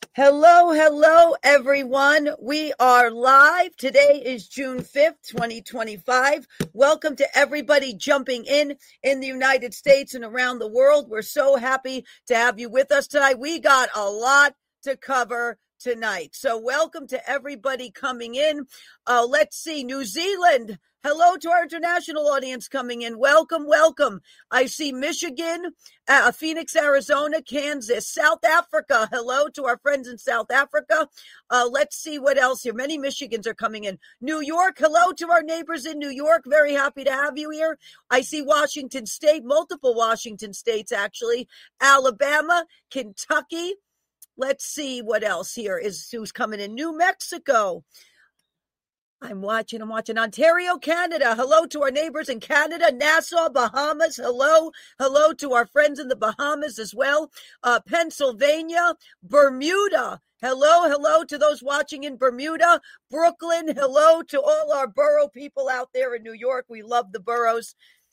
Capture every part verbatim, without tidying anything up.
Hello, hello, everyone. We are live. Today is June fifth, twenty twenty-five. Welcome to everybody jumping in in the United States and around the world. We're so happy to have you with us tonight. We got a lot to cover tonight. So welcome to everybody coming in. Uh, let's see, New Zealand. Hello to our international audience coming in. Welcome, welcome. I see Michigan, uh, Phoenix, Arizona, Kansas, South Africa. Hello to our friends in South Africa. Uh, let's see what else here. Many Michigans are coming in. New York. Hello to our neighbors in New York. Very happy to have you here. I see Washington State, multiple Washington states actually. Alabama, Kentucky. Let's see what else here is who's coming in. New Mexico. I'm watching, I'm watching. Ontario, Canada. Hello to our neighbors in Canada. Nassau, Bahamas. Hello. Hello to our friends in the Bahamas as well. Uh, Pennsylvania, Bermuda. Hello, hello to those watching in Bermuda. Brooklyn. Hello to all our borough people out there in New York. We love the boroughs.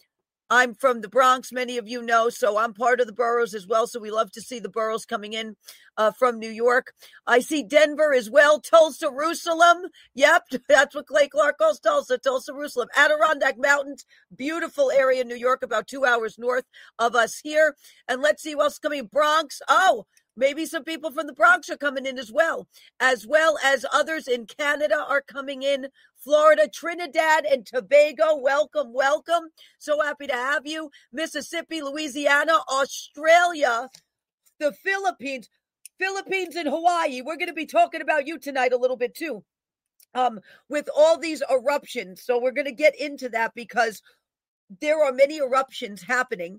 I'm from the Bronx, many of you know, so I'm part of the boroughs as well. So we love to see the boroughs coming in uh, from New York. I see Denver as well. Tulsa, Jerusalem. Yep, that's what Clay Clark calls Tulsa, Tulsa, Jerusalem. Adirondack Mountains, beautiful area in New York, about two hours north of us here. And let's see what's coming. Bronx. Oh, maybe some people from the Bronx are coming in as well, as well as others in Canada are coming in. Florida, Trinidad, and Tobago, welcome, welcome. So happy to have you. Mississippi, Louisiana, Australia, the Philippines, Philippines and Hawaii. We're going to be talking about you tonight a little bit too, um, with all these eruptions. So we're going to get into that because there are many eruptions happening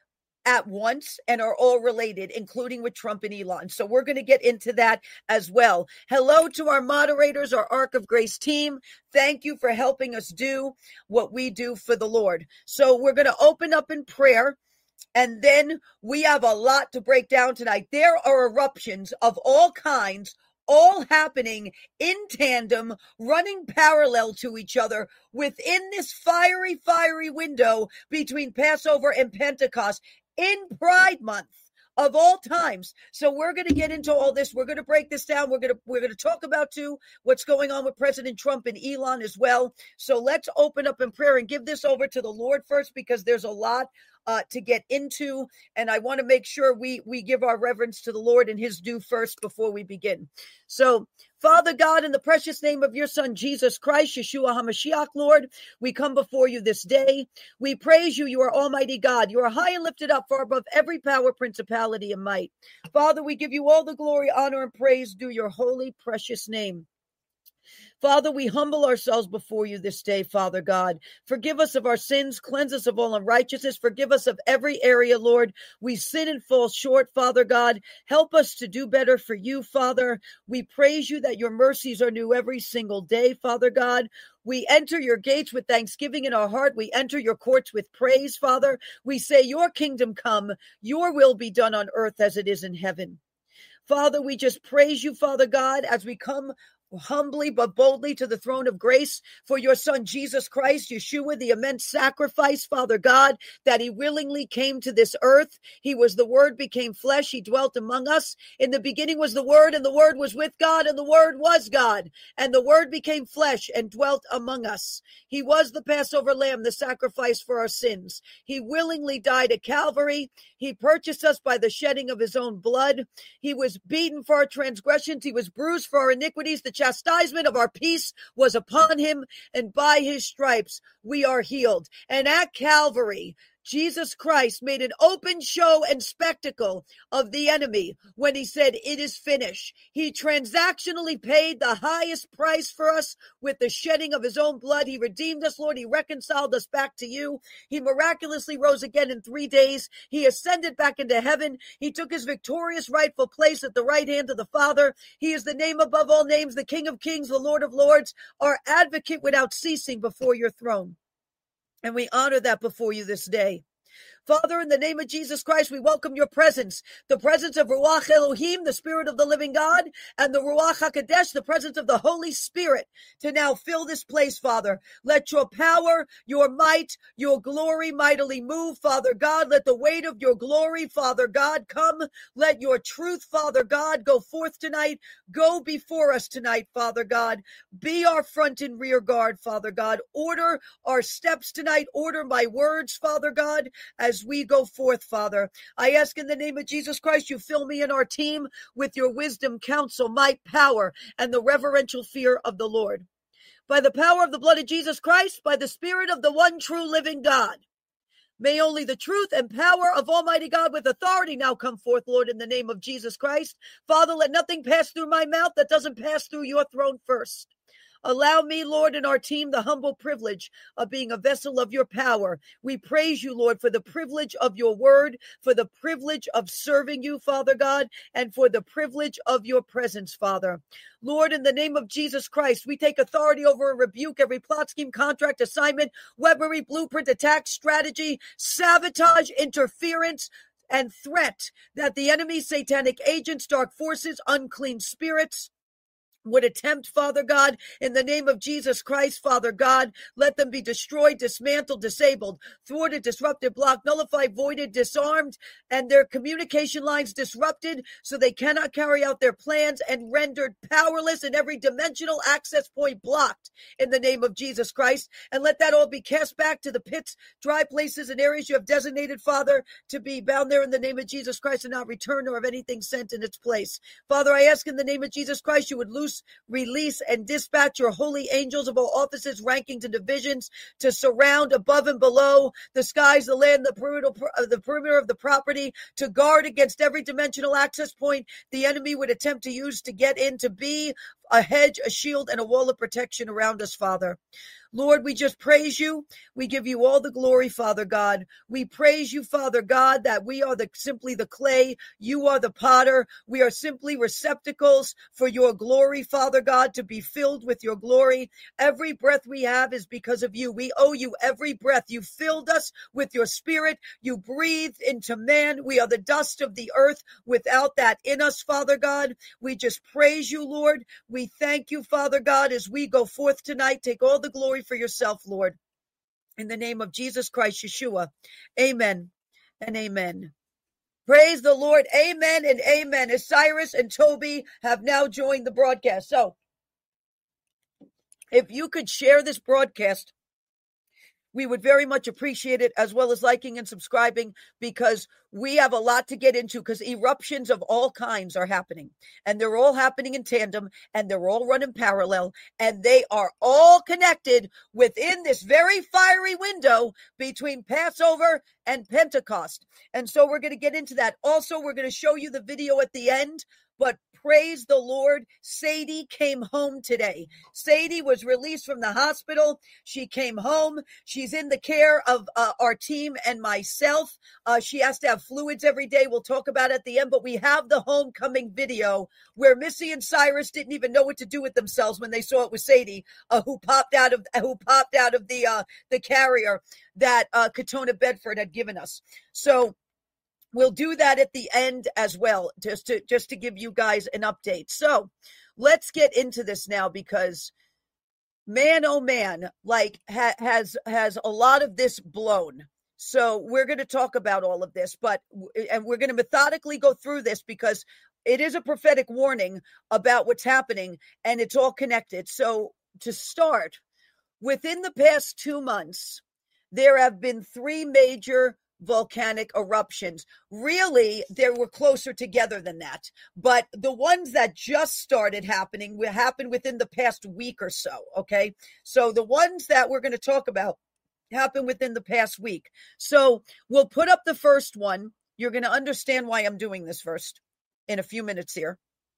at once and are all related, including with Trump and Elon. So we're going to get into that as well. Hello to our moderators, our Ark of Grace team. Thank you for helping us do what we do for the Lord. So we're going to open up in prayer, and then we have a lot to break down tonight. There are eruptions of all kinds, all happening in tandem, running parallel to each other within this fiery, fiery window between Passover and Pentecost in Pride Month of all times. So we're going to get into all this. We're going to break this down. We're going to we're going to talk about too what's going on with President Trump and Elon as well. So let's open up in prayer and give this over to the Lord first, because there's a lot uh, to get into, and I want to make sure we we give our reverence to the Lord and His due first before we begin. So, Father God, in the precious name of your Son, Jesus Christ, Yeshua HaMashiach, Lord, we come before you this day. We praise you. You are Almighty God. You are high and lifted up far above every power, principality, and might. Father, we give you all the glory, honor, and praise due your holy, precious name. Father, we humble ourselves before you this day, Father God. Forgive us of our sins, cleanse us of all unrighteousness, forgive us of every area, Lord. We sin and fall short, Father God. Help us to do better for you, Father. We praise you that your mercies are new every single day, Father God. We enter your gates with thanksgiving in our heart. We enter your courts with praise, Father. We say, your kingdom come, your will be done on earth as it is in heaven. Father, we just praise you, Father God, as we come humbly but boldly to the throne of grace for your Son, Jesus Christ, Yeshua, the immense sacrifice, Father God, that he willingly came to this earth. He was the Word, became flesh. He dwelt among us. In the beginning was the Word, and the Word was with God, and the Word was God. And the Word became flesh and dwelt among us. He was the Passover lamb, the sacrifice for our sins. He willingly died at Calvary. He purchased us by the shedding of his own blood. He was beaten for our transgressions. He was bruised for our iniquities. The chastisement of our peace was upon him, and by his stripes we are healed. And at Calvary, Jesus Christ made an open show and spectacle of the enemy when he said, it is finished. He transactionally paid the highest price for us with the shedding of his own blood. He redeemed us, Lord. He reconciled us back to you. He miraculously rose again in three days. He ascended back into heaven. He took his victorious rightful place at the right hand of the Father. He is the name above all names, the King of kings, the Lord of lords, our advocate without ceasing before your throne. And we honor that before you this day. Father, in the name of Jesus Christ, we welcome your presence, the presence of Ruach Elohim, the Spirit of the living God, and the Ruach HaKodesh, the presence of the Holy Spirit, to now fill this place, Father. Let your power, your might, your glory mightily move, Father God. Let the weight of your glory, Father God, come. Let your truth, Father God, go forth tonight. Go before us tonight, Father God. Be our front and rear guard, Father God. Order our steps tonight. Order my words, Father God, as we go forth, Father. I ask in the name of Jesus Christ, you fill me and our team with your wisdom, counsel, might, power, and the reverential fear of the Lord. By the power of the blood of Jesus Christ, by the Spirit of the one true living God, may only the truth and power of Almighty God with authority now come forth, Lord, in the name of Jesus Christ. Father, let nothing pass through my mouth that doesn't pass through your throne first. Allow me, Lord, and our team the humble privilege of being a vessel of your power. We praise you, Lord, for the privilege of your word, for the privilege of serving you, Father God, and for the privilege of your presence, Father. Lord, in the name of Jesus Christ, we take authority over and rebuke every plot, scheme, contract, assignment, weaponry, blueprint, attack, strategy, sabotage, interference, and threat that the enemy, satanic agents, dark forces, unclean spirits, would attempt, Father God, in the name of Jesus Christ, Father God, let them be destroyed, dismantled, disabled, thwarted, disrupted, blocked, nullified, voided, disarmed, and their communication lines disrupted so they cannot carry out their plans, and rendered powerless, and every dimensional access point blocked in the name of Jesus Christ. And let that all be cast back to the pits, dry places, and areas you have designated, Father, to be bound there in the name of Jesus Christ, and not return or of anything sent in its place. Father, I ask in the name of Jesus Christ, you would loose, release, and dispatch your holy angels of all offices, rankings, and divisions to surround above and below the skies, the land, the perimeter, the perimeter of the property, to guard against every dimensional access point the enemy would attempt to use to get in, to be a hedge, a shield, and a wall of protection around us, Father. Lord, we just praise you. We give you all the glory, Father God. We praise you, Father God, that we are the simply the clay. You are the potter. We are simply receptacles for your glory, Father God, to be filled with your glory. Every breath we have is because of you. We owe you every breath. You filled us with your spirit. You breathed into man. We are the dust of the earth without that in us, Father God. We just praise you, Lord. We thank you, Father God, as we go forth tonight. Take all the glory for yourself, Lord. In the name of Jesus Christ, Yeshua. Amen and amen. Praise the Lord. Amen and amen. As Cyrus and Toby have now joined the broadcast. So, if you could share this broadcast, we would very much appreciate it, as well as liking and subscribing, because we have a lot to get into, because eruptions of all kinds are happening, and they're all happening in tandem, and they're all running parallel, and they are all connected within this very fiery window between Passover and Pentecost. And so we're going to get into that. Also, we're going to show you the video at the end. But praise the Lord, Sadie came home today. Sadie was released from the hospital. She came home. She's in the care of uh, our team and myself. Uh, she has to have fluids every day. We'll talk about it at the end. But we have the homecoming video where Missy and Cyrus didn't even know what to do with themselves when they saw it was Sadie, uh, who popped out of who popped out of the uh, the carrier that uh, Katona Bedford had given us. So we'll do that at the end as well, just to just to give you guys an update. So let's get into this now, because man, oh man, like ha- has has a lot of this blown. So we're going to talk about all of this, but and we're going to methodically go through this, because it is a prophetic warning about what's happening, and it's all connected. So to start, within the past two months, there have been three major volcanic eruptions. Really, they were closer together than that. But the ones that just started happening will happen within the past week or so, okay? So the ones that we're going to talk about happened within the past week. So we'll put up the first one. You're going to understand why I'm doing this first in a few minutes here.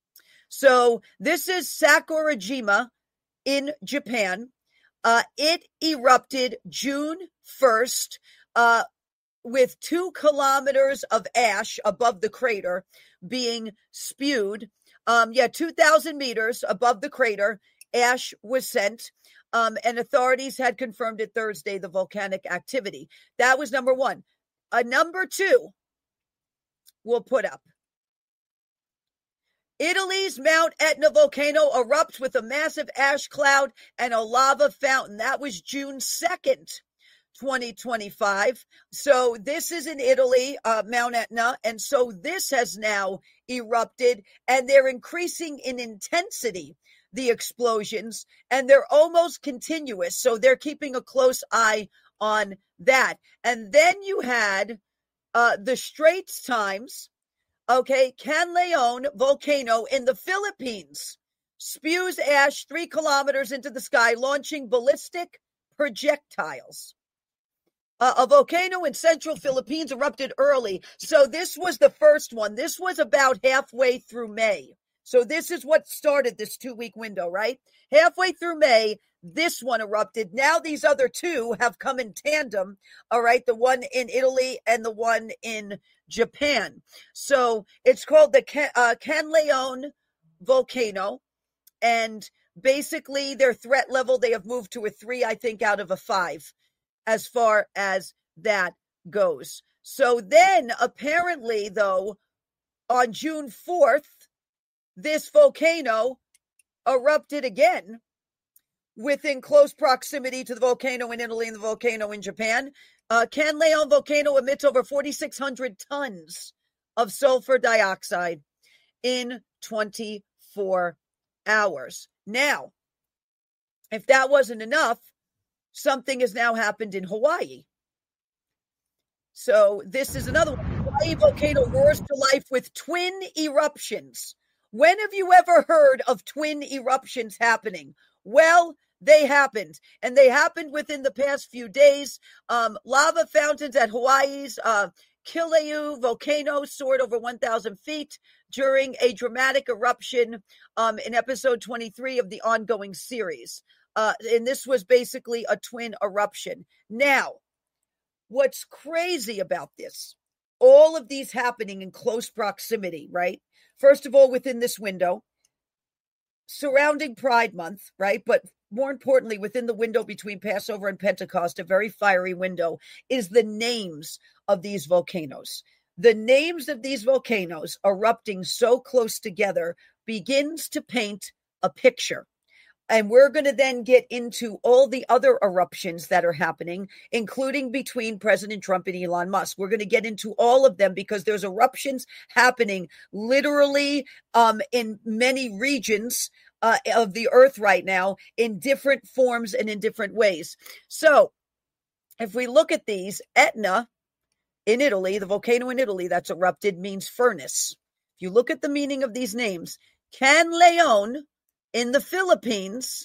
So this is Sakurajima in Japan. Uh, it erupted June first, uh, with two kilometers of ash above the crater being spewed. Um, yeah, two thousand meters above the crater, ash was sent, um, and authorities had confirmed it Thursday, the volcanic activity. That was number one. a number two we'll put up. Italy's Mount Etna volcano erupts with a massive ash cloud and a lava fountain. That was June second, twenty twenty-five. So this is in Italy, uh, Mount Etna. And so this has now erupted, and they're increasing in intensity, the explosions, and they're almost continuous. So they're keeping a close eye on that. And then you had uh, the Straits Times. Okay, Canlaon volcano in the Philippines spews ash three kilometers into the sky, launching ballistic projectiles. Uh, a volcano in central Philippines erupted early. So this was the first one. This was about halfway through May. So this is what started this two-week window, right? Halfway through May, this one erupted. Now these other two have come in tandem, all right? The one in Italy and the one in Japan. So it's called the Can- uh, Canlaon volcano. And basically their threat level, they have moved to a three, I think, out of a five as far as that goes. So then apparently, though, on June fourth, this volcano erupted again within close proximity to the volcano in Italy and the volcano in Japan. Uh, Canlaon volcano emits over forty-six hundred tons of sulfur dioxide in twenty-four hours. Now, if that wasn't enough, something has now happened in Hawaii. So this is another one. Hawaii volcano roars to life with twin eruptions. When have you ever heard of twin eruptions happening? Well, they happened, and they happened within the past few days. Um, lava fountains at Hawaii's uh, Kilauea volcano soared over one thousand feet during a dramatic eruption um, in episode twenty-three of the ongoing series. Uh, and this was basically a twin eruption. Now, what's crazy about this, all of these happening in close proximity, right? First of all, within this window, surrounding Pride Month, right? But more importantly, within the window between Passover and Pentecost, a very fiery window, is the names of these volcanoes. The names of these volcanoes erupting so close together begins to paint a picture. And we're going to then get into all the other eruptions that are happening, including between President Trump and Elon Musk. We're going to get into all of them because there's eruptions happening literally um, in many regions uh, of the earth right now in different forms and in different ways. So if we look at these, Etna in Italy, the volcano in Italy that's erupted means furnace. If you look at the meaning of these names, Canlaon in the Philippines,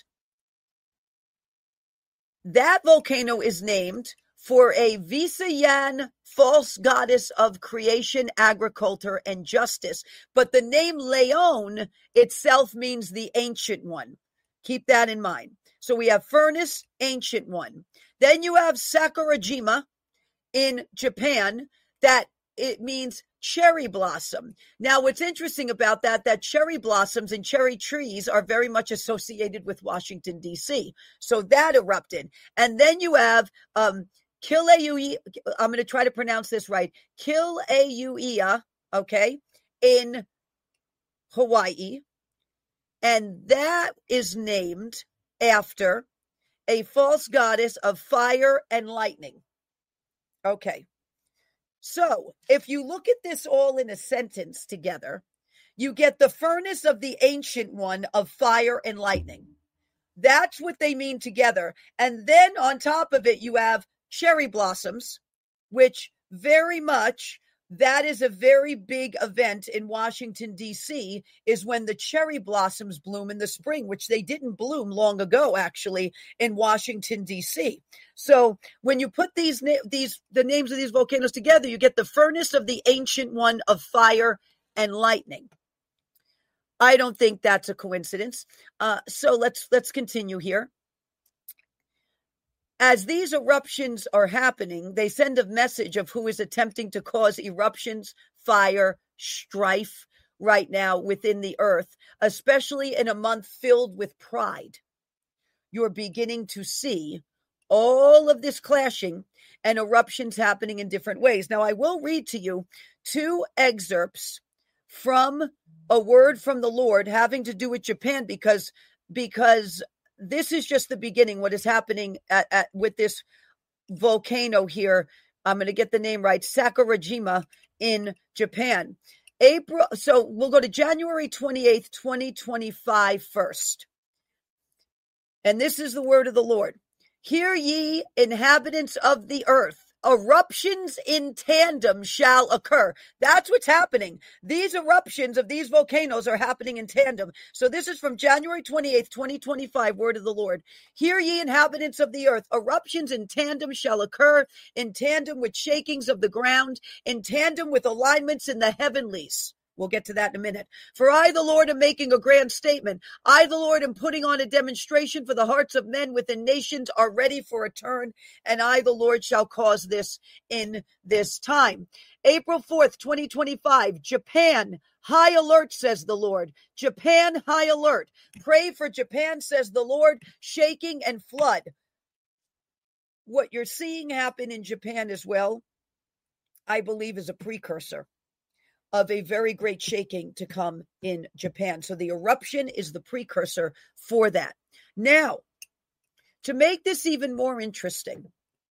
that volcano is named for a Visayan false goddess of creation, agriculture, and justice. But the name Leon itself means the ancient one. Keep that in mind. So we have furnace, ancient one. Then you have Sakurajima in Japan, that it means cherry blossom. Now, what's interesting about that, that cherry blossoms and cherry trees are very much associated with Washington, D C. So that erupted. And then you have um, Kilauea, I'm going to try to pronounce this right, Kilauea, okay, in Hawaii. And that is named after a false goddess of fire and lightning. Okay. So if you look at this all in a sentence together, you get the furnace of the ancient one of fire and lightning. That's what they mean together. And then on top of it, you have cherry blossoms, which very much, that is a very big event in Washington, D C, is when the cherry blossoms bloom in the spring, which they didn't bloom long ago, actually, in Washington, D C. So when you put these, these the names of these volcanoes together, you get the furnace of the ancient one of fire and lightning. I don't think that's a coincidence. Uh, so let's let's continue here. As these eruptions are happening, they send a message of who is attempting to cause eruptions, fire, strife right now within the earth, especially in a month filled with pride. You're beginning to see all of this clashing and eruptions happening in different ways. Now, I will read to you two excerpts from a word from the Lord having to do with Japan, because because this is just the beginning, what is happening at, at with this volcano here. I'm going to get the name right, Sakurajima in Japan. April, so we'll go to January twenty-eighth, twenty twenty-five first. And this is the word of the Lord. Hear ye, inhabitants of the earth, eruptions in tandem shall occur. That's what's happening. These eruptions of these volcanoes are happening in tandem. So this is from January twenty-eighth, twenty twenty-five, word of the Lord. Hear ye, inhabitants of the earth, eruptions in tandem shall occur, in tandem with shakings of the ground, in tandem with alignments in the heavenlies. We'll get to that in a minute. For I, the Lord, am making a grand statement. I, the Lord, am putting on a demonstration, for the hearts of men within nations are ready for a turn, and I, the Lord, shall cause this in this time. April fourth, twenty twenty-five, Japan, high alert, says the Lord. Japan, high alert. Pray for Japan, says the Lord, shaking and flood. What you're seeing happen in Japan as well, I believe, is a precursor of a very great shaking to come in Japan. So the eruption is the precursor for that. Now, to make this even more interesting,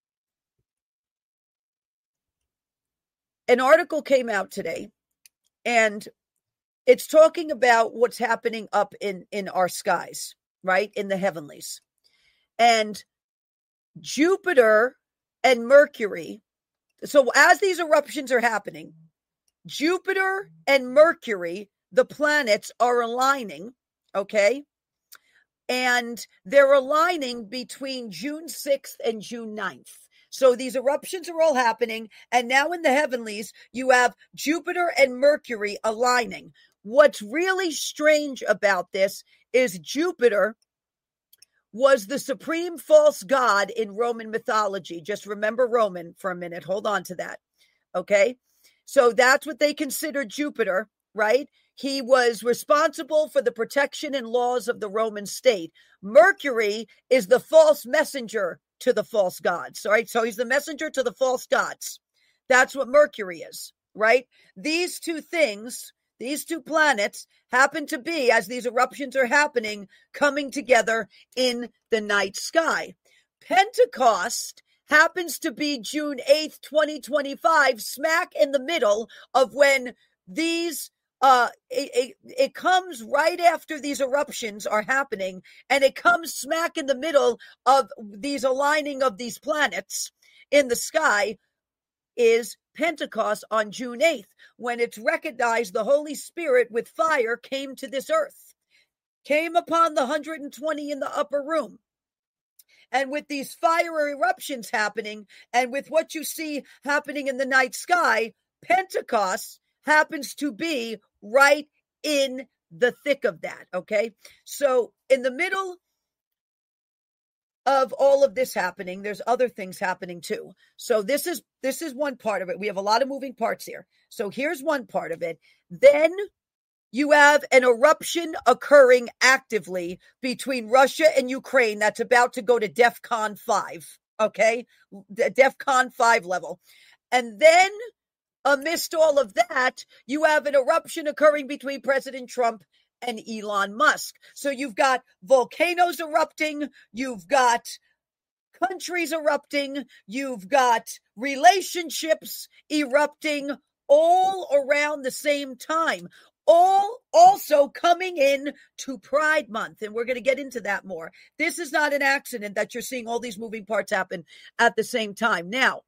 an article came out today, and it's talking about what's happening up in, in our skies, right, in the heavenlies. And Jupiter and Mercury, so as these eruptions are happening, Jupiter and Mercury, the planets, are aligning, okay? And they're aligning between June sixth and June ninth. So these eruptions are all happening, and now in the heavenlies, you have Jupiter and Mercury aligning. What's really strange about this is Jupiter was the supreme false god in Roman mythology. Just remember Roman for a minute. Hold on to that, okay? So that's what they consider Jupiter, right? He was responsible for the protection and laws of the Roman state. Mercury is the false messenger to the false gods, right? So he's the messenger to the false gods. That's what Mercury is, right? These two things, these two planets happen to be, as these eruptions are happening, coming together in the night sky. Pentecost happens to be June eighth, twenty twenty-five, smack in the middle of when these, uh, it, it, it comes right after these eruptions are happening, and it comes smack in the middle of these aligning of these planets in the sky is Pentecost on June eighth, when it's recognized the Holy Spirit with fire came to this earth, came upon the one hundred twenty in the upper room. And with these fire eruptions happening, and with what you see happening in the night sky, Pentecost happens to be right in the thick of that, okay? So in the middle of all of this happening, there's other things happening too. So this is this is one part of it. We have a lot of moving parts here. So here's one part of it. Then you have an eruption occurring actively between Russia and Ukraine that's about to go to DEFCON five, okay? The DEFCON five level. And then amidst all of that, you have an eruption occurring between President Trump and Elon Musk. So you've got volcanoes erupting, you've got countries erupting, you've got relationships erupting all around the same time. All also coming in to Pride Month, and we're going to get into that more. This is not an accident that you're seeing all these moving parts happen at the same time. Now,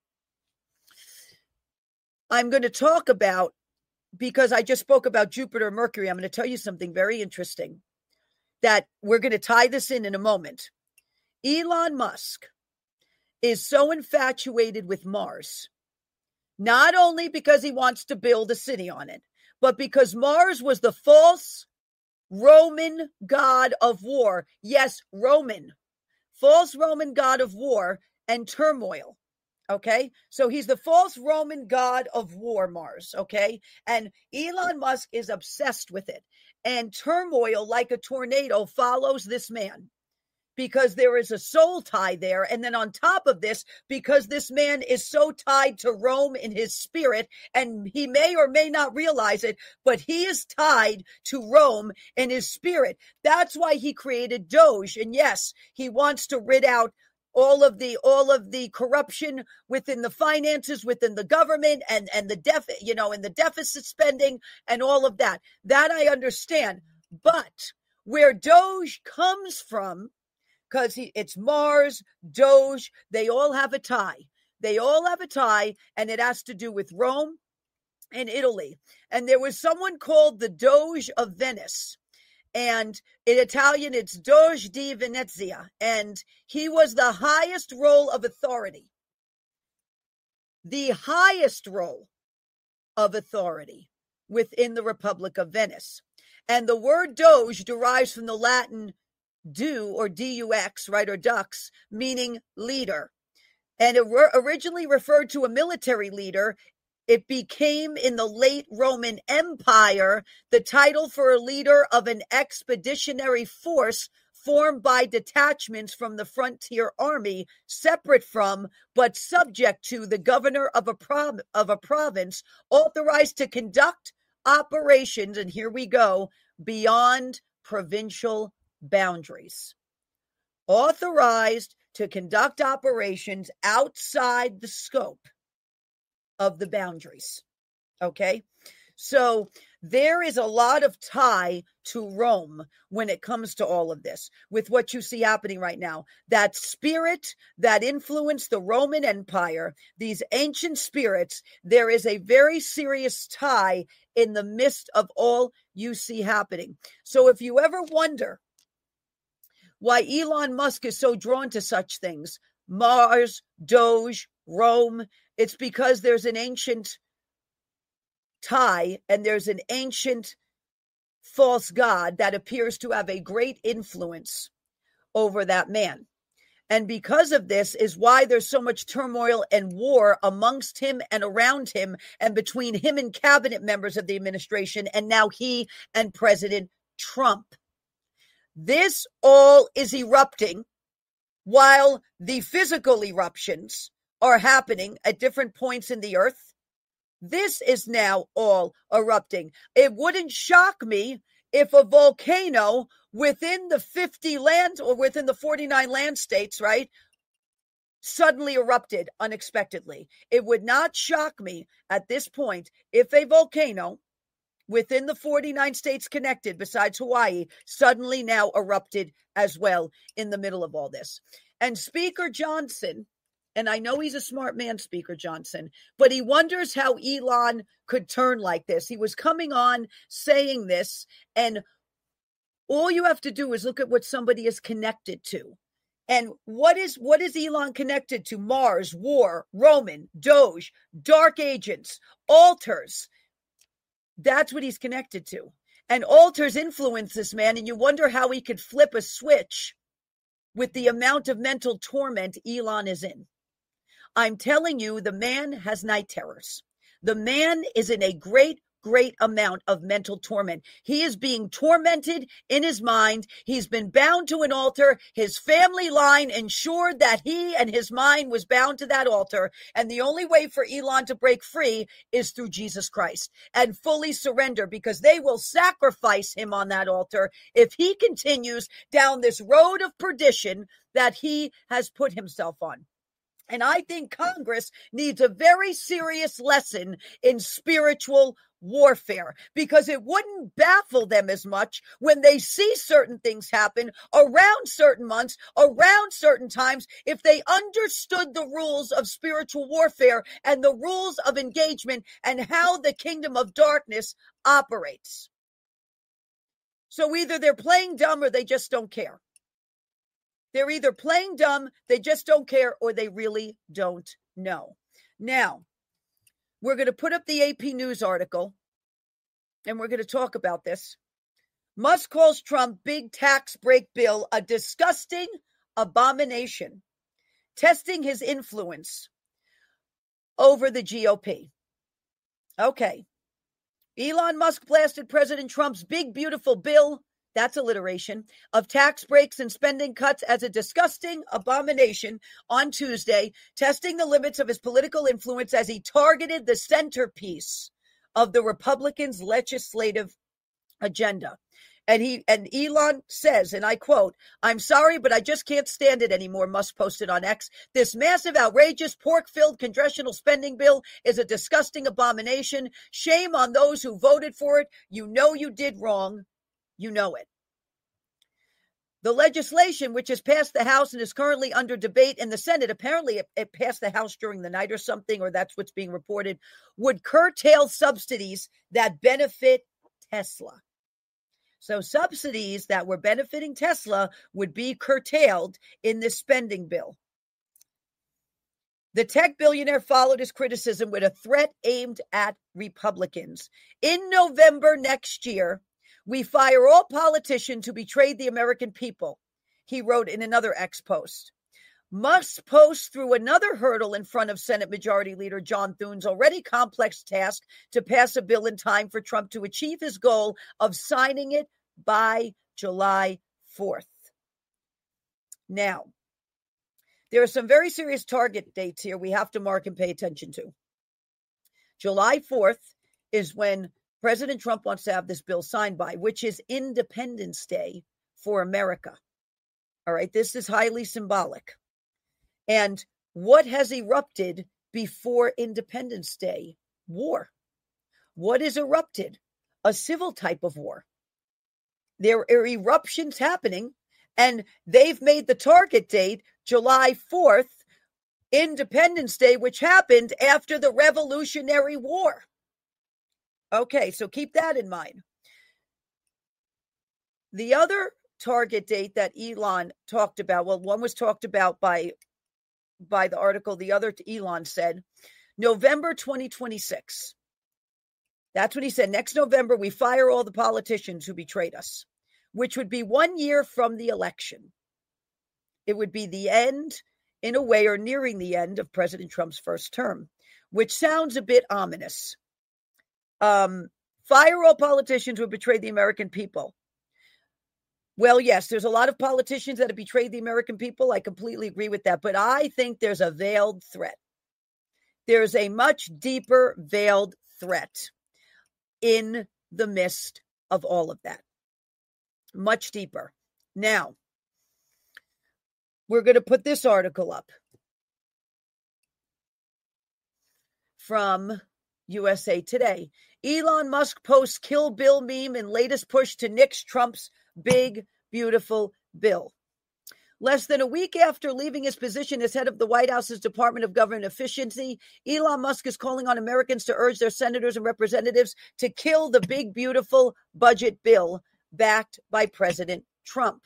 I'm going to talk about, because I just spoke about Jupiter and Mercury, I'm going to tell you something very interesting that we're going to tie this in in a moment. Elon Musk is so infatuated with Mars, not only because he wants to build a city on it, but because Mars was the false Roman god of war. Yes, Roman. False Roman god of war and turmoil. Okay? So he's the false Roman god of war, Mars. Okay? And Elon Musk is obsessed with it. And turmoil, like a tornado, follows this man. because there is a soul tie there. And then on top of this, because this man is so tied to Rome in his spirit, and he may or may not realize it, but he is tied to Rome in his spirit. That's why he created Doge. And yes, he wants to rid out all of the all of the corruption within the finances, within the government, and and the def you know, and the deficit spending and all of that. That I understand. But where Doge comes from, because it's Mars, Doge, they all have a tie. They all have a tie, and it has to do with Rome and Italy. And there was someone called the Doge of Venice. And in Italian, it's Doge di Venezia. And he was the highest role of authority. The highest role of authority within the Republic of Venice. And the word Doge derives from the Latin du or dux, right, or dux, meaning leader. And it were originally referred to a military leader. It became in the late Roman Empire the title for a leader of an expeditionary force formed by detachments from the frontier army, separate from but subject to the governor of a prov- of a province, authorized to conduct operations, and here we go, beyond provincial boundaries. Authorized to conduct operations outside the scope of the boundaries. Okay? So there is a lot of tie to Rome when it comes to all of this, with what you see happening right now. That spirit that influenced the Roman Empire, these ancient spirits, there is a very serious tie in the midst of all you see happening. So if you ever wonder why Elon Musk is so drawn to such things, Mars, Doge, Rome, it's because there's an ancient tie and there's an ancient false god that appears to have a great influence over that man. And because of this is why there's so much turmoil and war amongst him and around him and between him and cabinet members of the administration, and now he and President Trump. This all is erupting while the physical eruptions are happening at different points in the earth. This is now all erupting. It wouldn't shock me if a volcano within the fifty land or within the forty-nine land states, right, suddenly erupted unexpectedly. It would not shock me at this point if a volcano within the forty-nine states connected, besides Hawaii, suddenly now erupted as well in the middle of all this. And Speaker Johnson, and I know he's a smart man, Speaker Johnson, but he wonders how Elon could turn like this. He was coming on saying this, and all you have to do is look at what somebody is connected to. And what is what is Elon connected to? Mars, war, Roman, Doge, dark agents, altars. That's what he's connected to. And altars influence this man, and you wonder how he could flip a switch with the amount of mental torment Elon is in. I'm telling you, the man has night terrors. The man is in a great, great amount of mental torment. He is being tormented in his mind. He's been bound to an altar. His family line ensured that he and his mind was bound to that altar. And the only way for Elon to break free is through Jesus Christ and fully surrender, because they will sacrifice him on that altar if he continues down this road of perdition that he has put himself on. And I think Congress needs a very serious lesson in spiritual warfare, because it wouldn't baffle them as much when they see certain things happen around certain months, around certain times, if they understood the rules of spiritual warfare and the rules of engagement and how the kingdom of darkness operates. So either they're playing dumb or they just don't care. They're either playing dumb, they just don't care, or they really don't know. Now, we're going to put up the A P News article, and we're going to talk about this. Musk calls Trump big tax break bill a disgusting abomination, testing his influence over the G O P. Okay. Elon Musk blasted President Trump's big, beautiful bill that's alliteration, of tax breaks and spending cuts as a disgusting abomination on Tuesday, testing the limits of his political influence as he targeted the centerpiece of the Republicans' legislative agenda. And he and Elon says, and I quote, "I'm sorry, but I just can't stand it anymore," Musk posted on X. "This massive, outrageous, pork-filled congressional spending bill is a disgusting abomination. Shame on those who voted for it. You know you did wrong. You know it." The legislation, which has passed the House and is currently under debate in the Senate, apparently it, it passed the House during the night or something, or that's what's being reported, would curtail subsidies that benefit Tesla. So subsidies that were benefiting Tesla would be curtailed in this spending bill. The tech billionaire followed his criticism with a threat aimed at Republicans. "In November next year, we fire all politicians who betrayed the American people," he wrote in another X post. Musk posts through another hurdle in front of Senate Majority Leader John Thune's already complex task to pass a bill in time for Trump to achieve his goal of signing it by July fourth. Now, there are some very serious target dates here we have to mark and pay attention to. July fourth is when President Trump wants to have this bill signed by, which is Independence Day for America. All right, this is highly symbolic. And what has erupted before Independence Day? War. What is erupted? A civil type of war. There are eruptions happening, and they've made the target date July fourth, Independence Day, which happened after the Revolutionary War. Okay, so keep that in mind. The other target date that Elon talked about, well, one was talked about by by the article. The other, Elon said, November twenty twenty-six. That's when he said, next November, we fire all the politicians who betrayed us, which would be one year from the election. It would be the end, in a way, or nearing the end of President Trump's first term, which sounds a bit ominous. Um, fire all politicians who betrayed the American people. Well, yes, there's a lot of politicians that have betrayed the American people. I completely agree with that. But I think there's a veiled threat. There's a much deeper veiled threat in the midst of all of that. Much deeper. Now, we're going to put this article up from U S A Today. Elon Musk posts Kill Bill meme in latest push to nix Trump's big, beautiful bill. Less than a week after leaving his position as head of the White House's Department of Government Efficiency, Elon Musk is calling on Americans to urge their senators and representatives to kill the big, beautiful budget bill backed by President Trump.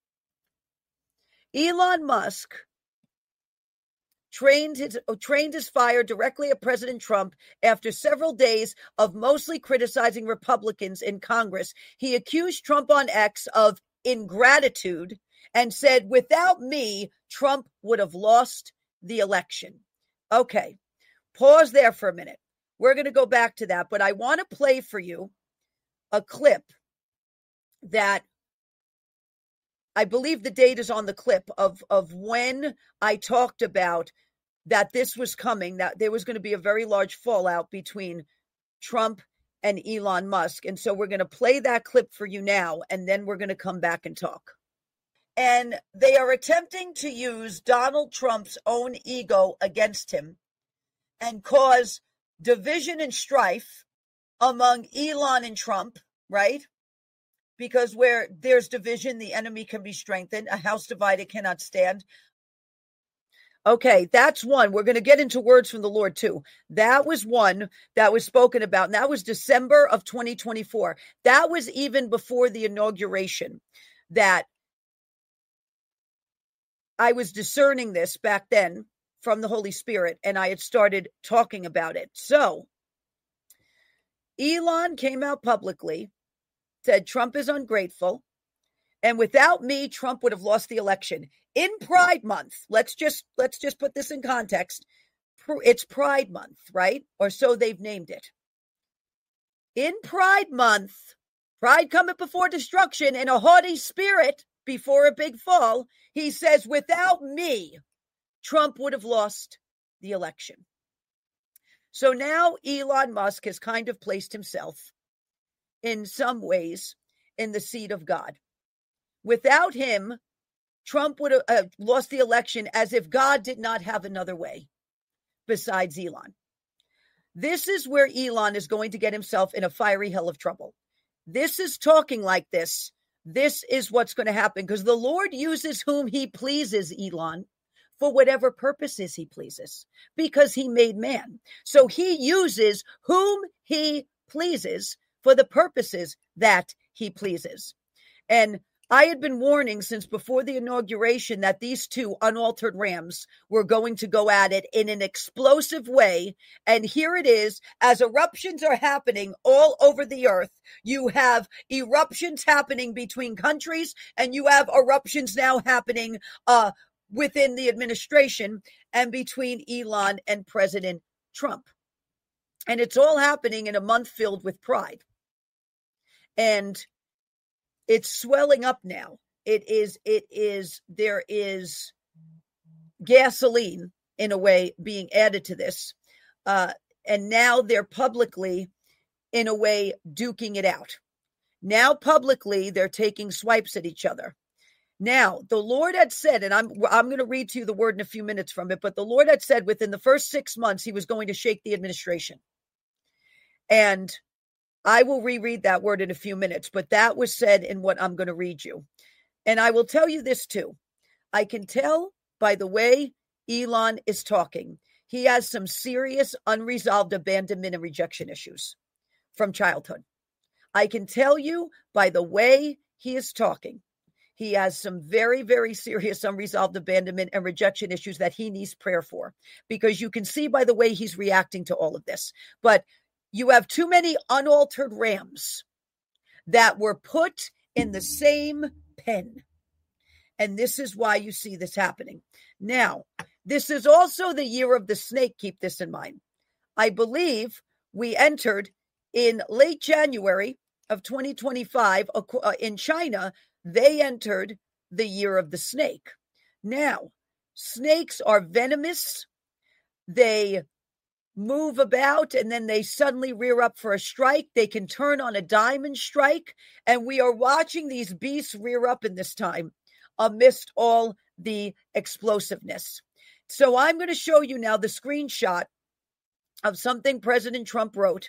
Elon Musk trained his, trained his fire directly at President Trump after several days of mostly criticizing Republicans in Congress. He accused Trump on X of ingratitude and said, without me, Trump would have lost the election. Okay, pause there for a minute. We're going to go back to that, but I want to play for you a clip that I believe the date is on the clip of, of when I talked about that this was coming, that there was going to be a very large fallout between Trump and Elon Musk. And so we're going to play that clip for you now, and then we're going to come back and talk. And they are attempting to use Donald Trump's own ego against him and cause division and strife among Elon and Trump, right? Because where there's division, the enemy can be strengthened. A house divided cannot stand. Okay, that's one. We're going to get into words from the Lord too. That was one that was spoken about, and that was December of twenty twenty-four. That was even before the inauguration that I was discerning this back then from the Holy Spirit, and I had started talking about it. So Elon came out publicly, said Trump is ungrateful, and without me, Trump would have lost the election. In Pride Month, let's just let's just put this in context. It's Pride Month, right? Or so they've named it. In Pride Month, Pride cometh before destruction and a haughty spirit before a big fall. He says, without me, Trump would have lost the election. So now Elon Musk has kind of placed himself in some ways in the seat of God. Without him, Trump would have uh, lost the election, as if God did not have another way besides Elon. This is where Elon is going to get himself in a fiery hell of trouble. This is talking like this. This is what's going to happen, because the Lord uses whom he pleases, Elon, for whatever purposes he pleases, because he made man. So he uses whom he pleases for the purposes that he pleases. And I had been warning since before the inauguration that these two unaltered rams were going to go at it in an explosive way. And here it is, as eruptions are happening all over the earth. You have eruptions happening between countries, and you have eruptions now happening uh, within the administration and between Elon and President Trump. And it's all happening in a month filled with pride. And it's swelling up now. It is, it is, there is gasoline, in a way, being added to this. Uh, and now they're publicly, in a way, duking it out. Now publicly, they're taking swipes at each other. Now, the Lord had said, and I'm, I'm going to read to you the word in a few minutes from it, but the Lord had said within the first six months, he was going to shake the administration. And I will reread that word in a few minutes, but that was said in what I'm going to read you. And I will tell you this too. I can tell by the way Elon is talking, he has some serious unresolved abandonment and rejection issues from childhood. I can tell you by the way he is talking, he has some very, very serious unresolved abandonment and rejection issues that he needs prayer for, because you can see by the way he's reacting to all of this. But you have too many unaltered rams that were put in the same pen. And this is why you see this happening. Now, this is also the year of the snake. Keep this in mind. I believe we entered in late January of twenty twenty-five in China. They entered the year of the snake. Now, snakes are venomous. They move about, and then they suddenly rear up for a strike. They can turn on a diamond strike, and we are watching these beasts rear up in this time amidst all the explosiveness. So I'm going to show you now the screenshot of something President Trump wrote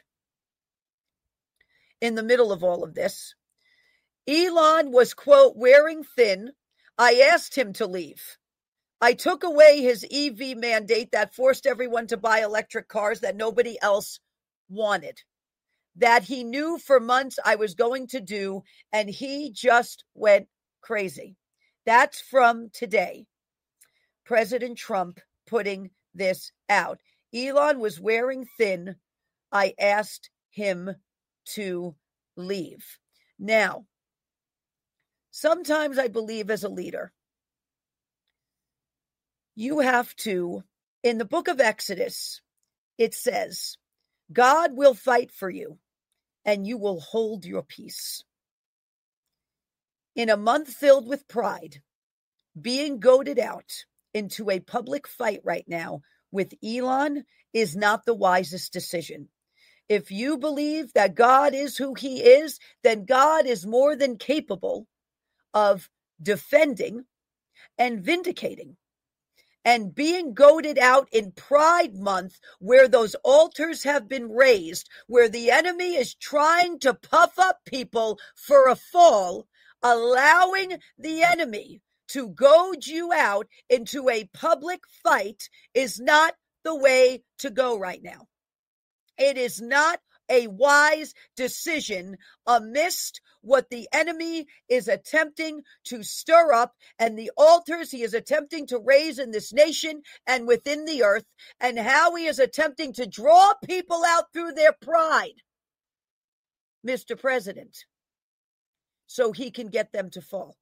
in the middle of all of this. Elon was, quote, wearing thin. I asked him to leave. I took away his E V mandate that forced everyone to buy electric cars that nobody else wanted, that he knew for months I was going to do, and he just went crazy. That's from today. President Trump putting this out. Elon was wearing thin. I asked him to leave. Now, sometimes I believe as a leader, you have to, in the book of Exodus, it says, God will fight for you and you will hold your peace. In a month filled with pride, being goaded out into a public fight right now with Elon is not the wisest decision. If you believe that God is who he is, then God is more than capable of defending and vindicating. And being goaded out in Pride Month, where those altars have been raised, where the enemy is trying to puff up people for a fall, allowing the enemy to goad you out into a public fight is not the way to go right now. It is not a wise decision amidst what the enemy is attempting to stir up and the altars he is attempting to raise in this nation and within the earth, and how he is attempting to draw people out through their pride, Mister President, so he can get them to fall.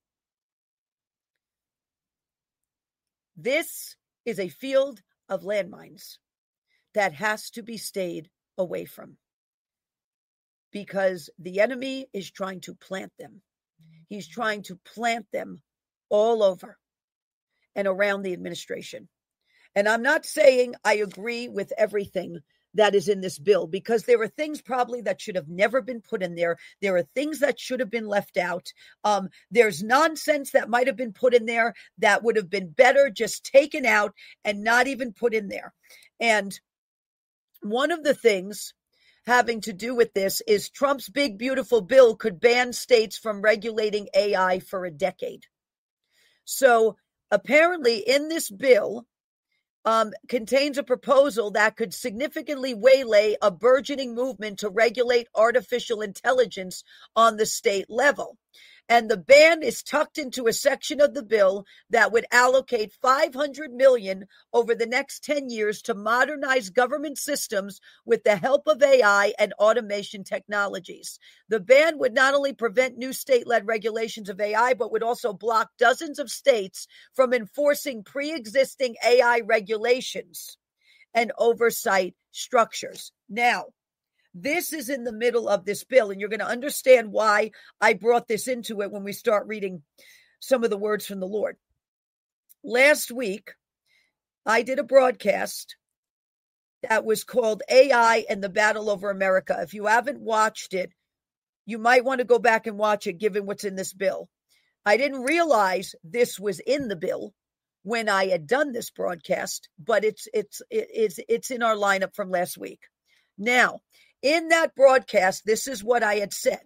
This is a field of landmines that has to be stayed away from. because the enemy is trying to plant them. He's trying to plant them all over and around the administration. And I'm not saying I agree with everything that is in this bill, because there are things probably that should have never been put in there. There are things that should have been left out. Um, there's nonsense that might have been put in there that would have been better just taken out and not even put in there. And one of the things having to do with this is Trump's big, beautiful bill could ban states from regulating A I for a decade. So apparently in this bill, Um, contains a proposal that could significantly waylay a burgeoning movement to regulate artificial intelligence on the state level. And the ban is tucked into a section of the bill that would allocate five hundred million dollars over the next ten years to modernize government systems with the help of A I and automation technologies. The ban would not only prevent new state-led regulations of A I, but would also block dozens of states from enforcing pre-existing A I regulations and oversight structures. Now, this is in the middle of this bill, and you're going to understand why I brought this into it when we start reading some of the words from the Lord. Last week, I did a broadcast that was called A I and the Battle Over America. If you haven't watched it, you might want to go back and watch it, given what's in this bill. I didn't realize this was in the bill when I had done this broadcast, but it's it's it's it's in our lineup from last week. Now, in that broadcast, this is what I had said.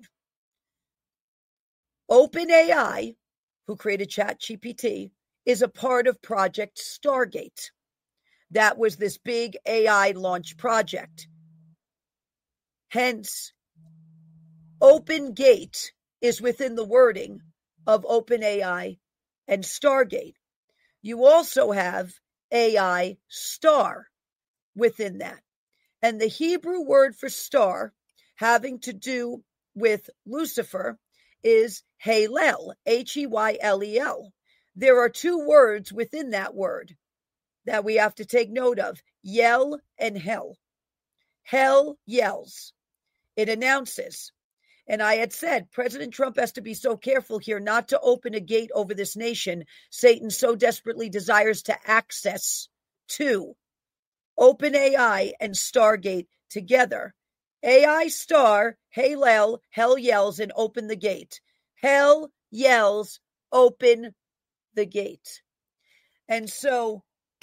OpenAI, who created ChatGPT, is a part of Project Stargate. That was this big A I launch project. Hence, OpenGate is within the wording of OpenAI and Stargate. You also have A I star within that. And the Hebrew word for star, having to do with Lucifer, is Halel, H E Y L E L. There are two words within that word that we have to take note of, yell and hell. Hell yells. It announces. And I had said, President Trump has to be so careful here not to open a gate over this nation Satan so desperately desires to access to. OpenAI and Stargate together. A I star, Halel, hell yells, and open the gate. Hell yells, open the gate. And so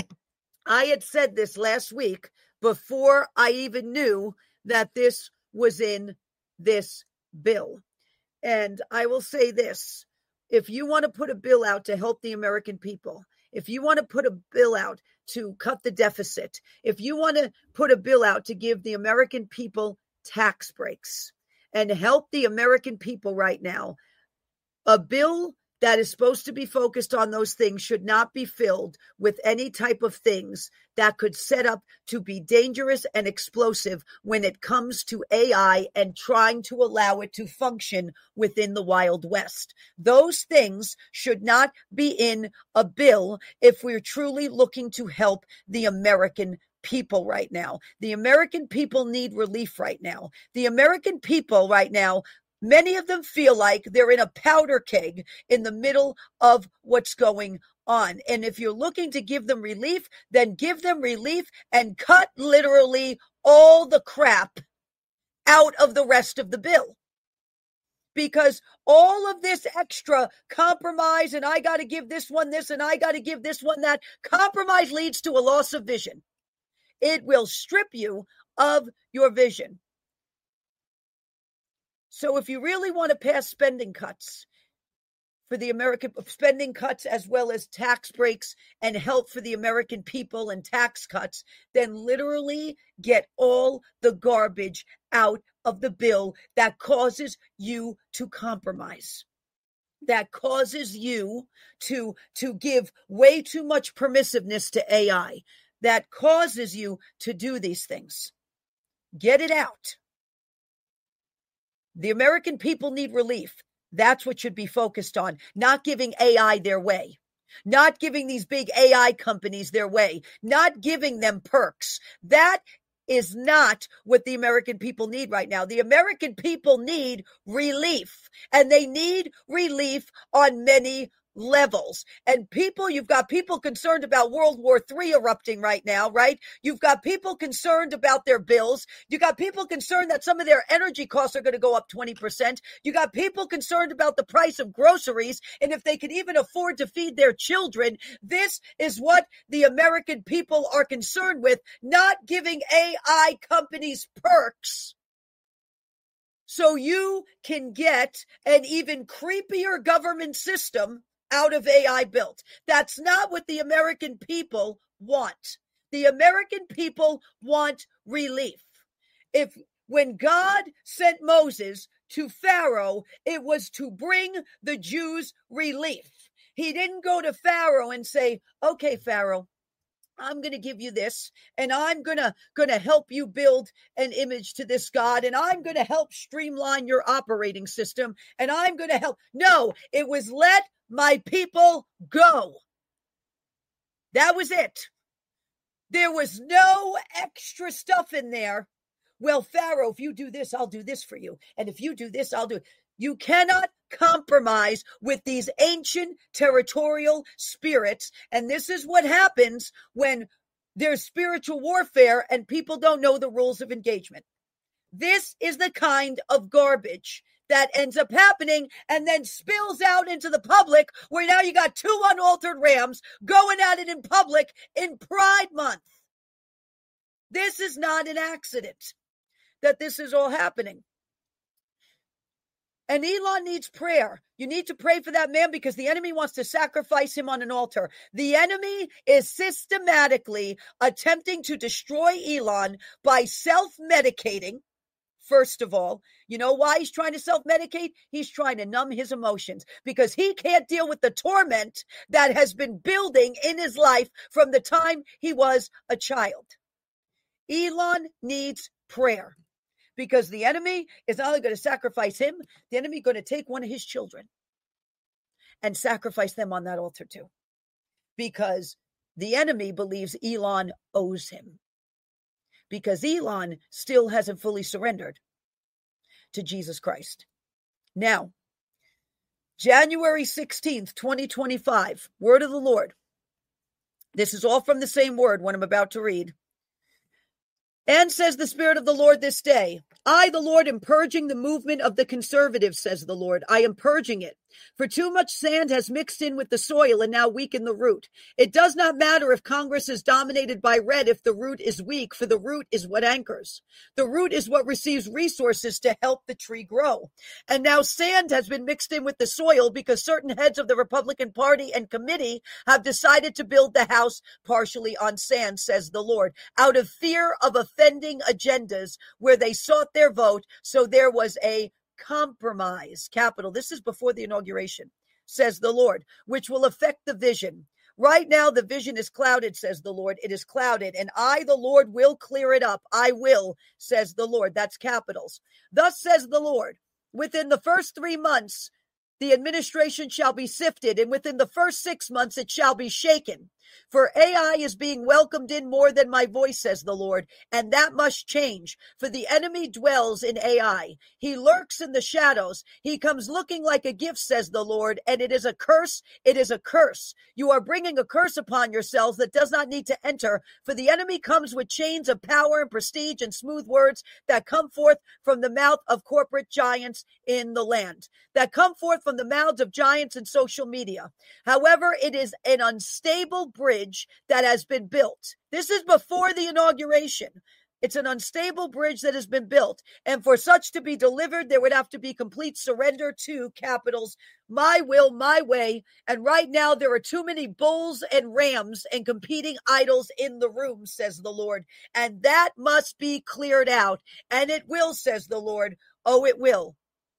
I had said this last week before I even knew that this was in this bill. And I will say this, if you want to put a bill out to help the American people, if you want to put a bill out to cut the deficit, if you want to put a bill out to give the American people tax breaks and help the American people right now, a bill that is supposed to be focused on those things should not be filled with any type of things that could set up to be dangerous and explosive when it comes to A I and trying to allow it to function within the Wild West. Those things should not be in a bill if we're truly looking to help the American people right now. The American people need relief right now. The American people right now, many of them feel like they're in a powder keg in the middle of what's going on. And if you're looking to give them relief, then give them relief and cut literally all the crap out of the rest of the bill. Because all of this extra compromise, and I got to give this one this, and I got to give this one that, compromise leads to a loss of vision. It will strip you of your vision. So if you really want to pass spending cuts for the American, spending cuts as well as tax breaks and help for the American people and tax cuts, then literally get all the garbage out of the bill that causes you to compromise, that causes you to, to give way too much permissiveness to A I, that causes you to do these things. Get it out. The American people need relief. That's what should be focused on, not giving A I their way, not giving these big A I companies their way, not giving them perks. That is not what the American people need right now. The American people need relief, and they need relief on many levels. And people, you've got people concerned about World War Three erupting right now, right? You've got people concerned about their bills. You got people concerned that some of their energy costs are going to go up twenty percent. You got people concerned about the price of groceries and if they can even afford to feed their children. This is what the American people are concerned with, not giving A I companies perks so you can get an even creepier government system out of A I built. That's not what the American people want. The American people want relief. If when God sent Moses to Pharaoh, it was to bring the Jews relief. He didn't go to Pharaoh and say, okay, Pharaoh, I'm going to give you this, and I'm going to going to help you build an image to this God, and I'm going to help streamline your operating system, and I'm going to help. No, it was let my people go. That was it. There was no extra stuff in there. Well, Pharaoh, if you do this, I'll do this for you. And if you do this, I'll do it. You cannot compromise with these ancient territorial spirits. And this is what happens when there's spiritual warfare and people don't know the rules of engagement. This is the kind of garbage that ends up happening and then spills out into the public, where now you got two unaltered rams going at it in public in Pride Month. This is not an accident that this is all happening. And Elon needs prayer. You need to pray for that man because the enemy wants to sacrifice him on an altar. The enemy is systematically attempting to destroy Elon by self-medicating. First of all, you know why he's trying to self-medicate? He's trying to numb his emotions because he can't deal with the torment that has been building in his life from the time he was a child. Elon needs prayer because the enemy is not only going to sacrifice him, the enemy is going to take one of his children and sacrifice them on that altar too, because the enemy believes Elon owes him. Because Elon still hasn't fully surrendered to Jesus Christ. Now, January sixteenth, twenty twenty-five, word of the Lord. This is all from the same word, what I'm about to read. And says the Spirit of the Lord this day, I, the Lord, am purging the movement of the conservatives, says the Lord. I am purging it. For too much sand has mixed in with the soil and now weakened the root. It does not matter if Congress is dominated by red if the root is weak, for the root is what anchors. The root is what receives resources to help the tree grow. And now sand has been mixed in with the soil because certain heads of the Republican Party and committee have decided to build the house partially on sand, says the Lord, out of fear of offending agendas where they sought their vote. So there was a compromise, capital. This is before the inauguration, says the Lord, which will affect the vision. Right now, the vision is clouded, says the Lord. It is clouded, and I, the Lord, will clear it up. I will, says the Lord. That's capitals. Thus says the Lord, within the first three months, the administration shall be sifted, and within the first six months, it shall be shaken. For A I is being welcomed in more than my voice, says the Lord, and that must change. For the enemy dwells in A I. He lurks in the shadows. He comes looking like a gift, says the Lord, and it is a curse. It is a curse. You are bringing a curse upon yourselves that does not need to enter. For the enemy comes with chains of power and prestige and smooth words that come forth from the mouth of corporate giants in the land, that come forth from the mouths of giants in social media. However, it is an unstable bridge that has been built. This is before the inauguration. It's an unstable bridge that has been built. And for such to be delivered, there would have to be complete surrender to capitals, my will, my way. And right now, there are too many bulls and rams and competing idols in the room, says the Lord. And that must be cleared out. And it will, says the Lord. Oh, it will.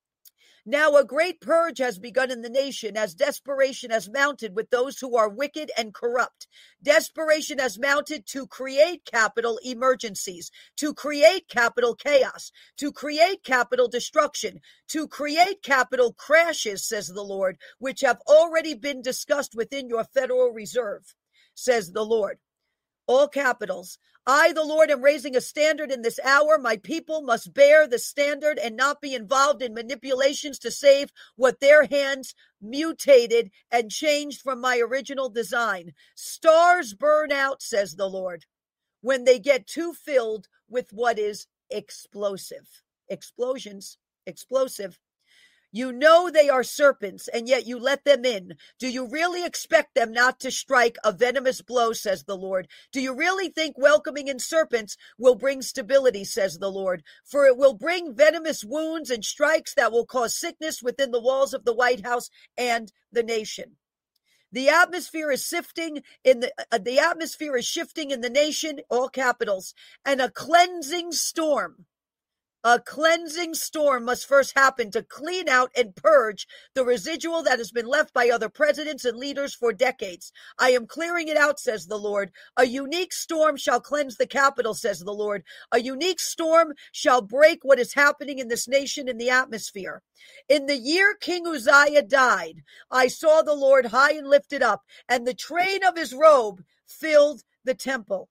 Now a great purge has begun in the nation as desperation has mounted with those who are wicked and corrupt. Desperation has mounted to create capital emergencies, to create capital chaos, to create capital destruction, to create capital crashes, says the Lord, which have already been discussed within your Federal Reserve, says the Lord. All capitals. I, the Lord, am raising a standard in this hour. My people must bear the standard and not be involved in manipulations to save what their hands mutated and changed from my original design. Stars burn out, says the Lord, when they get too filled with what is explosive. Explosions, explosive. You know they are serpents, and yet you let them in. Do you really expect them not to strike a venomous blow, says the Lord? Do you really think welcoming in serpents will bring stability, says the Lord? For it will bring venomous wounds and strikes that will cause sickness within the walls of the White House and the nation. The atmosphere is shifting in the uh, the atmosphere is shifting in the nation, all capitals, and a cleansing storm. A cleansing storm must first happen to clean out and purge the residual that has been left by other presidents and leaders for decades. I am clearing it out, says the Lord. A unique storm shall cleanse the capital, says the Lord. A unique storm shall break what is happening in this nation in the atmosphere. In the year King Uzziah died, I saw the Lord high and lifted up, and the train of his robe filled the temple.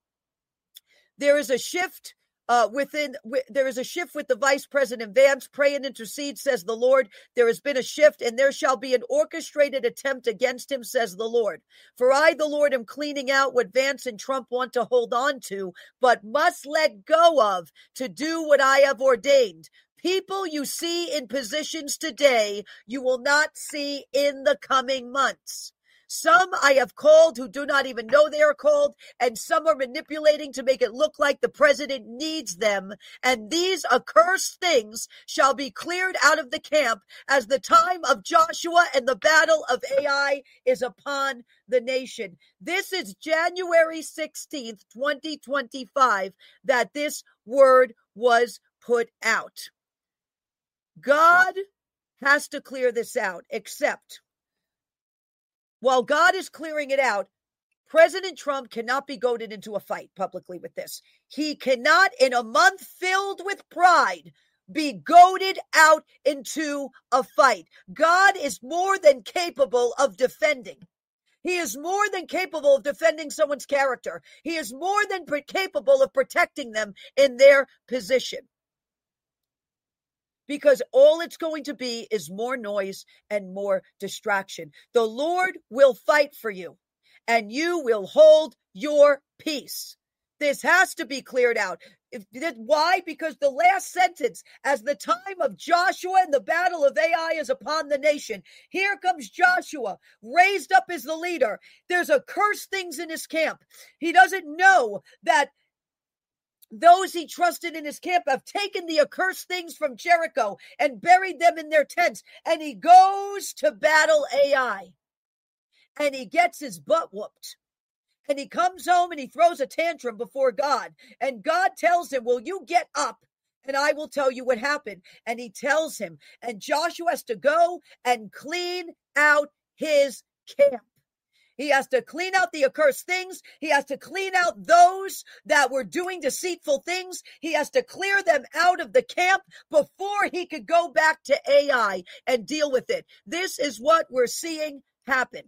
There is a shift Uh, within, w- there is a shift with the Vice President Vance. Pray and intercede, says the Lord. There has been a shift, and there shall be an orchestrated attempt against him, says the Lord. For I, the Lord, am cleaning out what Vance and Trump want to hold on to, but must let go of to do what I have ordained. People you see in positions today, you will not see in the coming months. Some I have called who do not even know they are called, and some are manipulating to make it look like the president needs them. And these accursed things shall be cleared out of the camp as the time of Joshua and the battle of Ai is upon the nation. This is January sixteenth, twenty twenty-five, that this word was put out. God has to clear this out, except while God is clearing it out, President Trump cannot be goaded into a fight publicly with this. He cannot, in a month filled with pride, be goaded out into a fight. God is more than capable of defending. He is more than capable of defending someone's character. He is more than pre- capable of protecting them in their position. Because all it's going to be is more noise and more distraction. The Lord will fight for you, and you will hold your peace. This has to be cleared out. If, why? Because the last sentence, as the time of Joshua and the battle of Ai is upon the nation. Here comes Joshua, raised up as the leader. There's accursed things in his camp. He doesn't know that those he trusted in his camp have taken the accursed things from Jericho and buried them in their tents. And he goes to battle Ai. And he gets his butt whooped. And he comes home and he throws a tantrum before God. And God tells him, will you get up? And I will tell you what happened. And he tells him. And Joshua has to go and clean out his camp. He has to clean out the accursed things. He has to clean out those that were doing deceitful things. He has to clear them out of the camp before he could go back to Ai and deal with it. This is what we're seeing happen.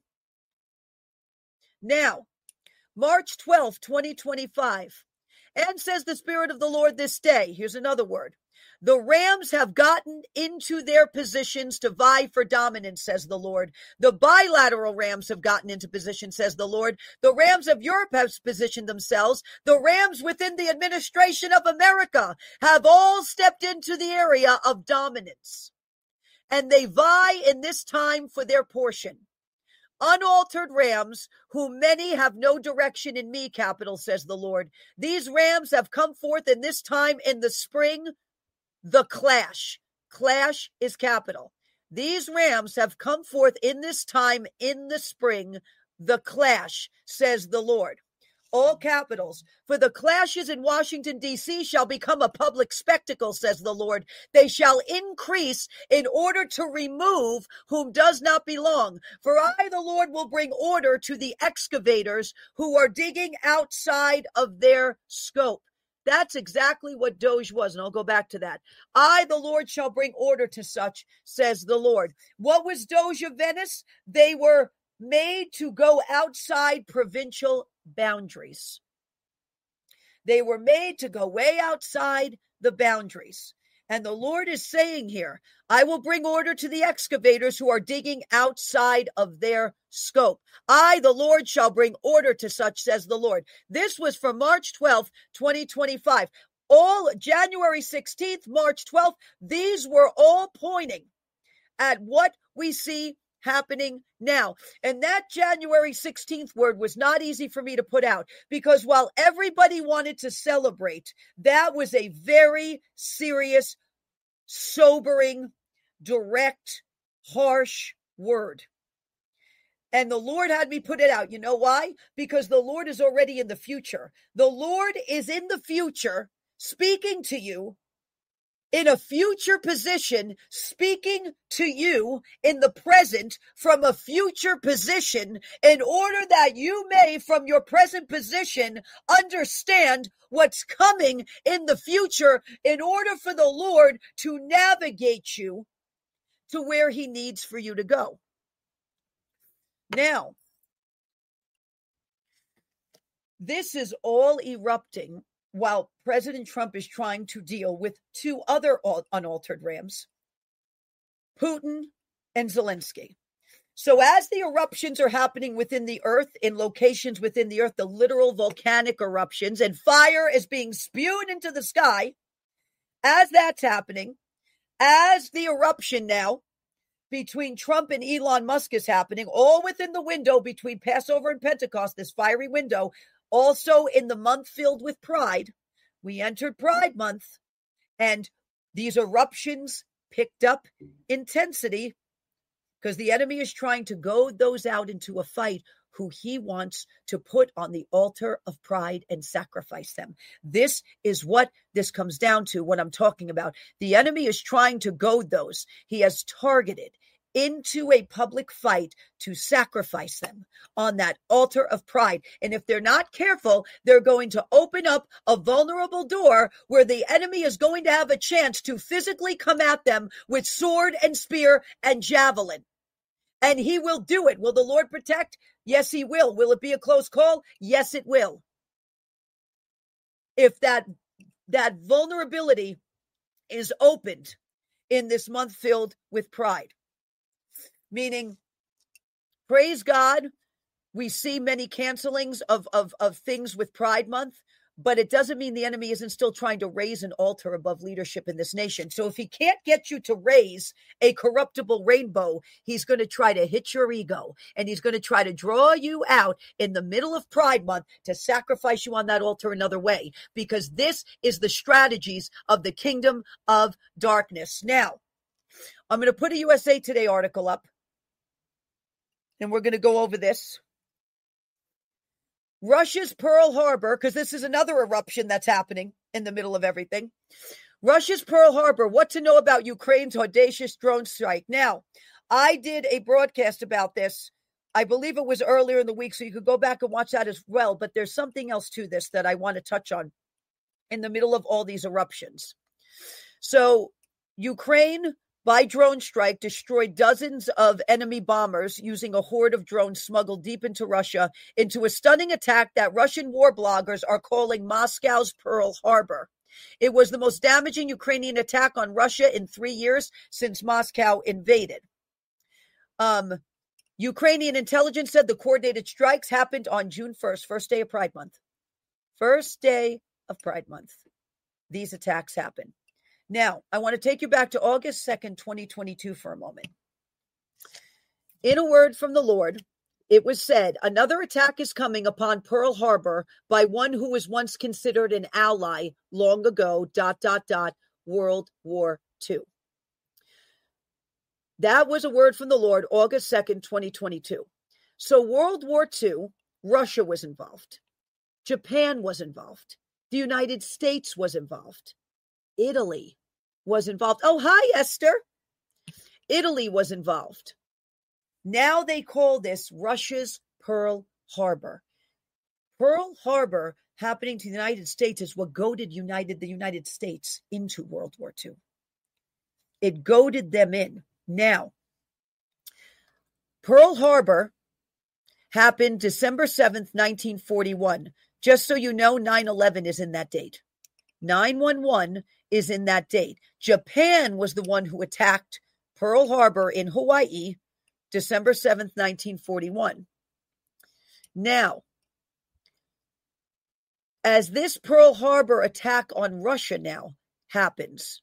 Now, March twelfth, twenty twenty-five. And says the Spirit of the Lord this day. Here's another word. The Rams have gotten into their positions to vie for dominance, says the Lord. The bilateral Rams have gotten into position, says the Lord. The Rams of Europe have positioned themselves. The Rams within the administration of America have all stepped into the area of dominance. And they vie in this time for their portion. Unaltered Rams, whom many have no direction in me, capital, says the Lord. These Rams have come forth in this time in the spring. The clash. Clash is capital. These Rams have come forth in this time in the spring. The clash, says the Lord. All capitals. For the clashes in Washington, D C shall become a public spectacle, says the Lord. They shall increase in order to remove whom does not belong. For I, the Lord, will bring order to the excavators who are digging outside of their scope. That's exactly what Doge was, and I'll go back to that. I, the Lord, shall bring order to such, says the Lord. What was Doge of Venice? They were made to go outside provincial boundaries. They were made to go way outside the boundaries. And the Lord is saying here, I will bring order to the excavators who are digging outside of their scope. I, the Lord, shall bring order to such, says the Lord. This was from March twelfth, twenty twenty-five. All January sixteenth, March twelfth, these were all pointing at what we see happening now. And that January sixteenth word was not easy for me to put out, because while everybody wanted to celebrate, that was a very serious, sobering, direct, harsh word. And the Lord had me put it out. You know why? Because the Lord is already in the future. The Lord is in the future speaking to you in a future position, speaking to you in the present from a future position, in order that you may, from your present position, understand what's coming in the future, in order for the Lord to navigate you to where he needs for you to go. Now, this is all erupting while President Trump is trying to deal with two other unaltered rams, Putin and Zelensky. So as the eruptions are happening within the earth, in locations within the earth, the literal volcanic eruptions, and fire is being spewed into the sky, as that's happening, as the eruption now between Trump and Elon Musk is happening, all within the window between Passover and Pentecost, this fiery window, also in the month filled with Pride. We entered Pride Month, and these eruptions picked up intensity because the enemy is trying to goad those out into a fight who he wants to put on the altar of pride and sacrifice them. This is what this comes down to, what I'm talking about. The enemy is trying to goad those he has targeted into a public fight to sacrifice them on that altar of pride. And if they're not careful, they're going to open up a vulnerable door where the enemy is going to have a chance to physically come at them with sword and spear and javelin. And he will do it. Will the Lord protect? Yes, he will. Will it be a close call? Yes, it will. If that, that vulnerability is opened in this month filled with pride. Meaning, praise God, we see many cancelings of, of, of things with Pride Month, but it doesn't mean the enemy isn't still trying to raise an altar above leadership in this nation. So if he can't get you to raise a corruptible rainbow, he's going to try to hit your ego, and he's going to try to draw you out in the middle of Pride Month to sacrifice you on that altar another way, because this is the strategies of the kingdom of darkness. Now, I'm going to put a U S A Today article up, and we're going to go over this. Russia's Pearl Harbor, because this is another eruption that's happening in the middle of everything. Russia's Pearl Harbor, what to know about Ukraine's audacious drone strike. Now, I did a broadcast about this. I believe it was earlier in the week, so you could go back and watch that as well. But there's something else to this that I want to touch on in the middle of all these eruptions. So Ukraine, by drone strike, destroyed dozens of enemy bombers using a horde of drones smuggled deep into Russia into a stunning attack that Russian war bloggers are calling Moscow's Pearl Harbor. It was the most damaging Ukrainian attack on Russia in three years since Moscow invaded. Um, Ukrainian intelligence said the coordinated strikes happened on June first, first day of Pride Month. First day of Pride Month. These attacks happened. Now, I want to take you back to August second, twenty twenty-two for a moment. In a word from the Lord, it was said, another attack is coming upon Pearl Harbor by one who was once considered an ally long ago, dot, dot, dot, World War Two. That was a word from the Lord, August second, twenty twenty-two. So World War Two, Russia was involved. Japan was involved. The United States was involved. Italy was involved. Oh, hi, Esther. Italy was involved. Now they call this Russia's Pearl Harbor. Pearl Harbor happening to the United States is what goaded United the United States into World War Two. It goaded them in. Now, Pearl Harbor happened December seventh, nineteen forty-one. Just so you know, nine eleven is in that date. nine one one is in that date. Japan was the one who attacked Pearl Harbor in Hawaii, December seventh, nineteen forty-one. Now, as this Pearl Harbor attack on Russia now happens,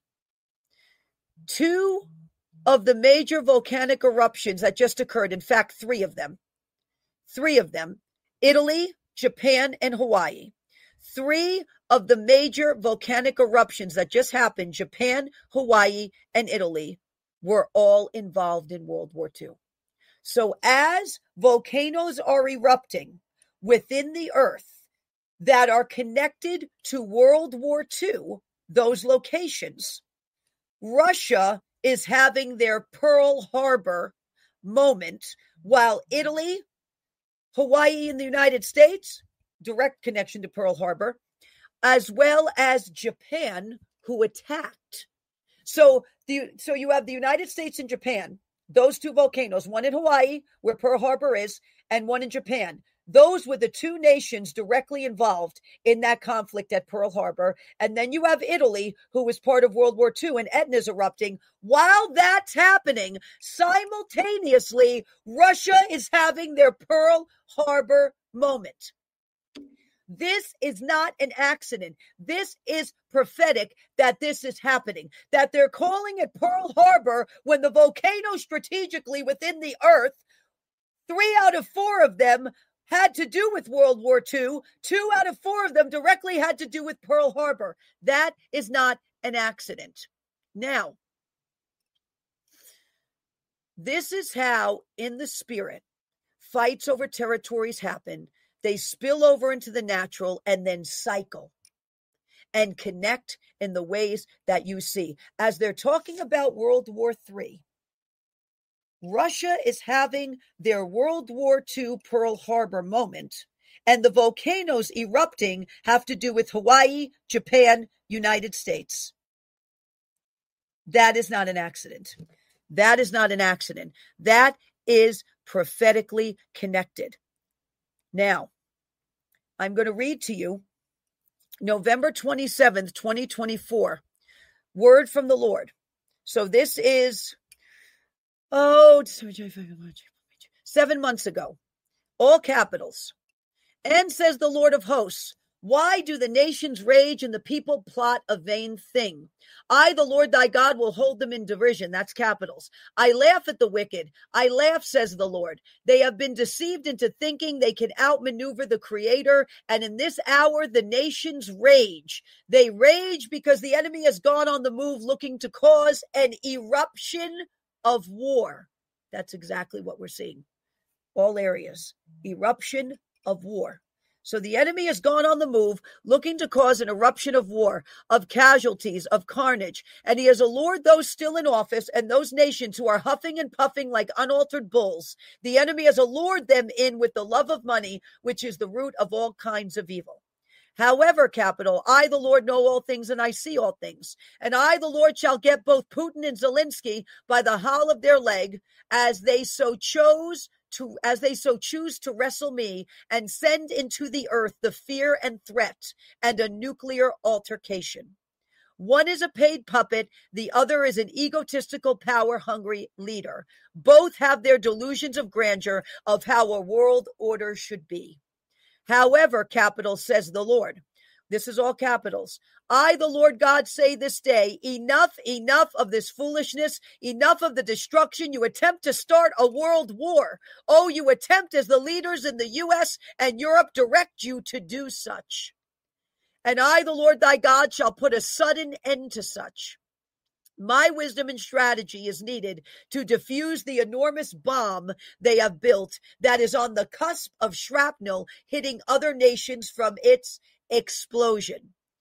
two of the major volcanic eruptions that just occurred, in fact, three of them, three of them, Italy, Japan, and Hawaii, three of the major volcanic eruptions that just happened, Japan, Hawaii, and Italy, were all involved in World War Two. So as volcanoes are erupting within the earth that are connected to World War Two, those locations, Russia is having their Pearl Harbor moment, while Italy, Hawaii, and the United States, direct connection to Pearl Harbor, as well as Japan, who attacked. So, the, so you have the United States and Japan, those two volcanoes, one in Hawaii, where Pearl Harbor is, and one in Japan. Those were the two nations directly involved in that conflict at Pearl Harbor. And then you have Italy, who was part of World War Two, and Etna's erupting. While that's happening, simultaneously, Russia is having their Pearl Harbor moment. This is not an accident. This is prophetic that this is happening, that they're calling it Pearl Harbor when the volcano strategically within the earth, three out of four of them had to do with World War Two. Two out of four of them directly had to do with Pearl Harbor. That is not an accident. Now, this is how, in the spirit, fights over territories happen. They spill over into the natural and then cycle and connect in the ways that you see. As they're talking about World War Three, Russia is having their World War Two Pearl Harbor moment, and the volcanoes erupting have to do with Hawaii, Japan, United States. That is not an accident. That is not an accident. That is prophetically connected. Now, I'm going to read to you November twenty-seventh, twenty twenty-four, word from the Lord. So this is, oh, seven months ago, all capitals. And says the Lord of hosts, why do the nations rage and the people plot a vain thing? I, the Lord thy God, will hold them in derision. That's capitals. I laugh at the wicked. I laugh, says the Lord. They have been deceived into thinking they can outmaneuver the Creator. And in this hour, the nations rage. They rage because the enemy has gone on the move looking to cause an eruption of war. That's exactly what we're seeing. All areas. Eruption of war. So the enemy has gone on the move, looking to cause an eruption of war, of casualties, of carnage, and he has allured those still in office and those nations who are huffing and puffing like unaltered bulls. The enemy has allured them in with the love of money, which is the root of all kinds of evil. However, capital, I, the Lord, know all things and I see all things. And I, the Lord, shall get both Putin and Zelensky by the hollow of their leg, as they so chose to, as they so choose to wrestle me, and send into the earth the fear and threat and a nuclear altercation. One is a paid puppet. The other is an egotistical, power-hungry leader. Both have their delusions of grandeur of how a world order should be. However, capital, says the Lord. This is all capitals. I, the Lord God, say this day, enough, enough of this foolishness, enough of the destruction. You attempt to start a world war. Oh, you attempt as the leaders in the U S and Europe direct you to do such. And I, the Lord thy God, shall put a sudden end to such. My wisdom and strategy is needed to defuse the enormous bomb they have built that is on the cusp of shrapnel hitting other nations from its explosion.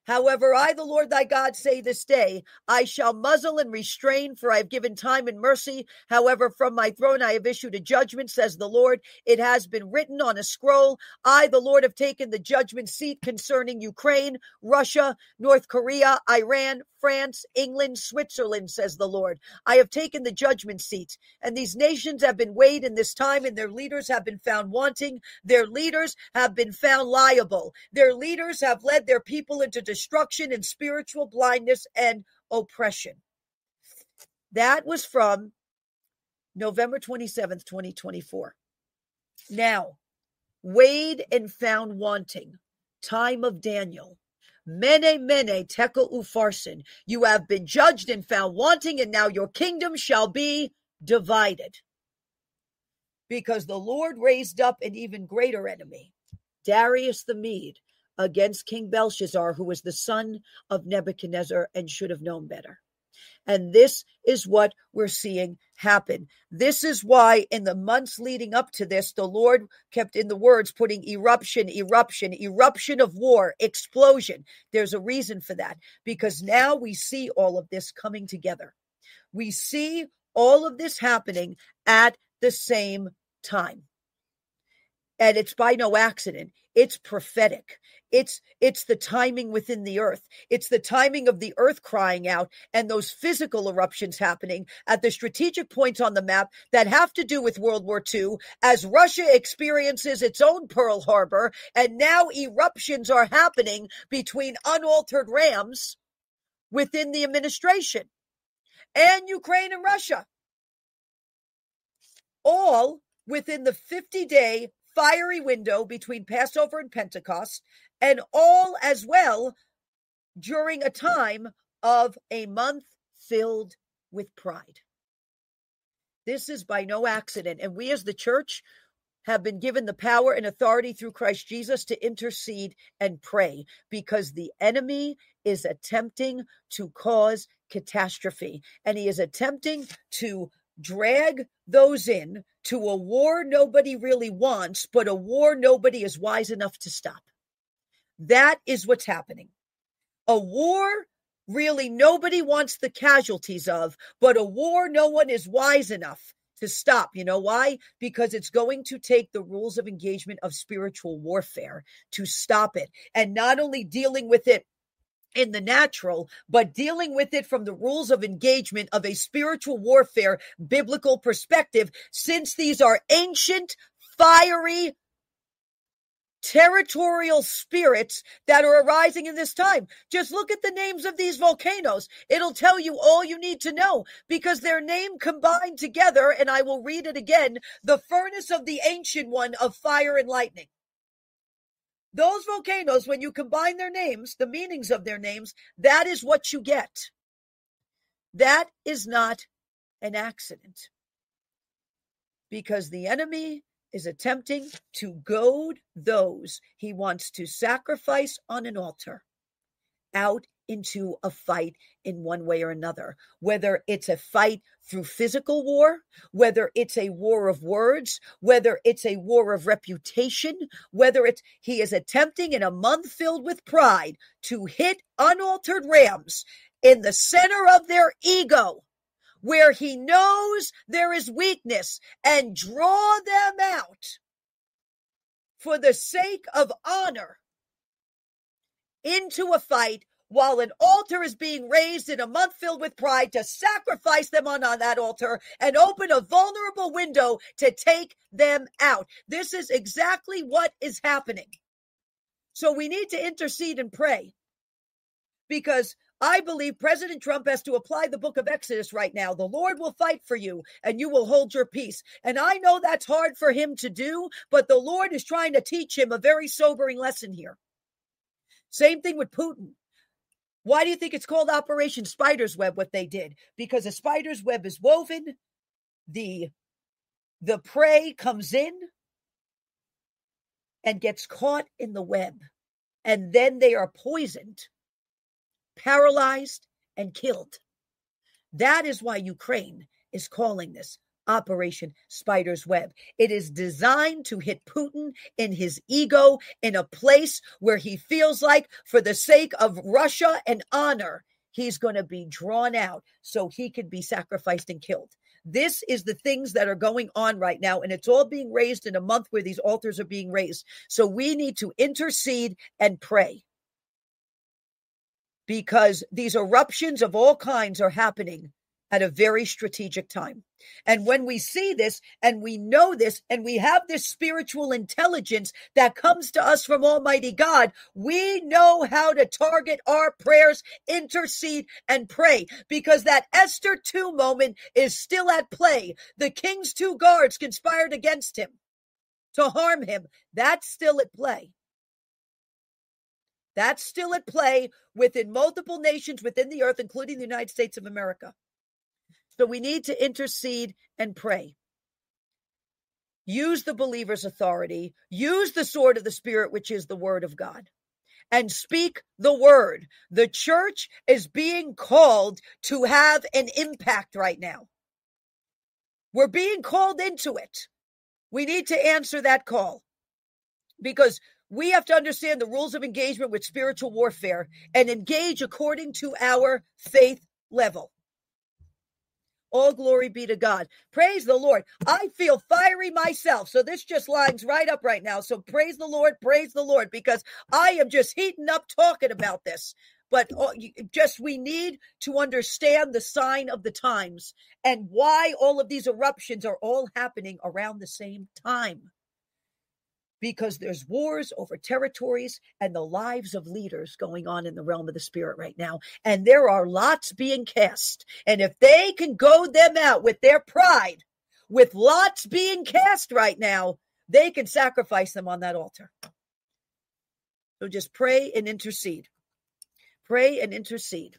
However, I, the Lord thy God, say this day, I shall muzzle and restrain, for I have given time and mercy. However, from my throne I have issued a judgment, says the Lord. It has been written on a scroll. I, the Lord, have taken the judgment seat concerning Ukraine, Russia, North Korea, Iran, France, England, Switzerland, says the Lord. I have taken the judgment seat, and these nations have been weighed in this time, and their leaders have been found wanting. Their leaders have been found liable. Their leaders have led their people into destruction and spiritual blindness and oppression. That was from November twenty-seventh, twenty twenty-four. Now, weighed and found wanting, time of Daniel. Mene, mene, tekel upharsin. You have been judged and found wanting, and now your kingdom shall be divided. Because the Lord raised up an even greater enemy, Darius the Mede, against King Belshazzar, who was the son of Nebuchadnezzar and should have known better. And this is what we're seeing happen. This is why in the months leading up to this, the Lord kept in the words putting eruption, eruption, eruption of war, explosion. There's a reason for that, because now we see all of this coming together. We see all of this happening at the same time. And it's by no accident. It's prophetic. It's it's the timing within the earth. It's the timing of the earth crying out and those physical eruptions happening at the strategic points on the map that have to do with World War Two, as Russia experiences its own Pearl Harbor, and now eruptions are happening between unaltered rams within the administration and Ukraine and Russia. All within the fifty-day fiery window between Passover and Pentecost, and all as well during a time of a month filled with pride. This is by no accident, and we as the church have been given the power and authority through Christ Jesus to intercede and pray, because the enemy is attempting to cause catastrophe, and he is attempting to drag those in to a war nobody really wants, but a war nobody is wise enough to stop. That is what's happening. A war really nobody wants the casualties of, but a war no one is wise enough to stop. You know why? Because it's going to take the rules of engagement of spiritual warfare to stop it. And not only dealing with it in the natural, but dealing with it from the rules of engagement of a spiritual warfare biblical perspective, since these are ancient, fiery, territorial spirits that are arising in this time. Just look at the names of these volcanoes. It'll tell you all you need to know, because their name combined together, and I will read it again, the furnace of the ancient one of fire and lightning. Those volcanoes, when you combine their names, the meanings of their names, that is what you get. That is not an accident, because the enemy is attempting to goad those he wants to sacrifice on an altar out into a fight in one way or another, whether it's a fight through physical war, whether it's a war of words, whether it's a war of reputation, whether it's he is attempting in a month filled with pride to hit unaltered rams in the center of their ego, where he knows there is weakness, and draw them out for the sake of honor into a fight, while an altar is being raised in a month filled with pride to sacrifice them on, on that altar and open a vulnerable window to take them out. This is exactly what is happening. So we need to intercede and pray, because I believe President Trump has to apply the book of Exodus right now. The Lord will fight for you and you will hold your peace. And I know that's hard for him to do, but the Lord is trying to teach him a very sobering lesson here. Same thing with Putin. Why do you think it's called Operation Spider's Web, what they did? Because a spider's web is woven, the, the prey comes in and gets caught in the web, and then they are poisoned, paralyzed, and killed. That is why Ukraine is calling this Operation Spider's Web. It is designed to hit Putin in his ego, in a place where he feels like, for the sake of Russia and honor, he's going to be drawn out so he can be sacrificed and killed. This is the things that are going on right now, and it's all being raised in a month where these altars are being raised. So we need to intercede and pray, because these eruptions of all kinds are happening at a very strategic time. And when we see this and we know this and we have this spiritual intelligence that comes to us from Almighty God, we know how to target our prayers, intercede, and pray, because that Esther two moment is still at play. The king's two guards conspired against him to harm him. That's still at play. That's still at play within multiple nations within the earth, including the United States of America. So we need to intercede and pray. Use the believer's authority. Use the sword of the Spirit, which is the word of God, and speak the word. The church is being called to have an impact right now. We're being called into it. We need to answer that call, because we have to understand the rules of engagement with spiritual warfare and engage according to our faith level. All glory be to God. Praise the Lord. I feel fiery myself. So this just lines right up right now. So praise the Lord, praise the Lord, because I am just heating up talking about this. But just we need to understand the sign of the times and why all of these eruptions are all happening around the same time. Because there's wars over territories and the lives of leaders going on in the realm of the spirit right now. And there are lots being cast. And if they can goad them out with their pride, with lots being cast right now, they can sacrifice them on that altar. So just pray and intercede. Pray and intercede.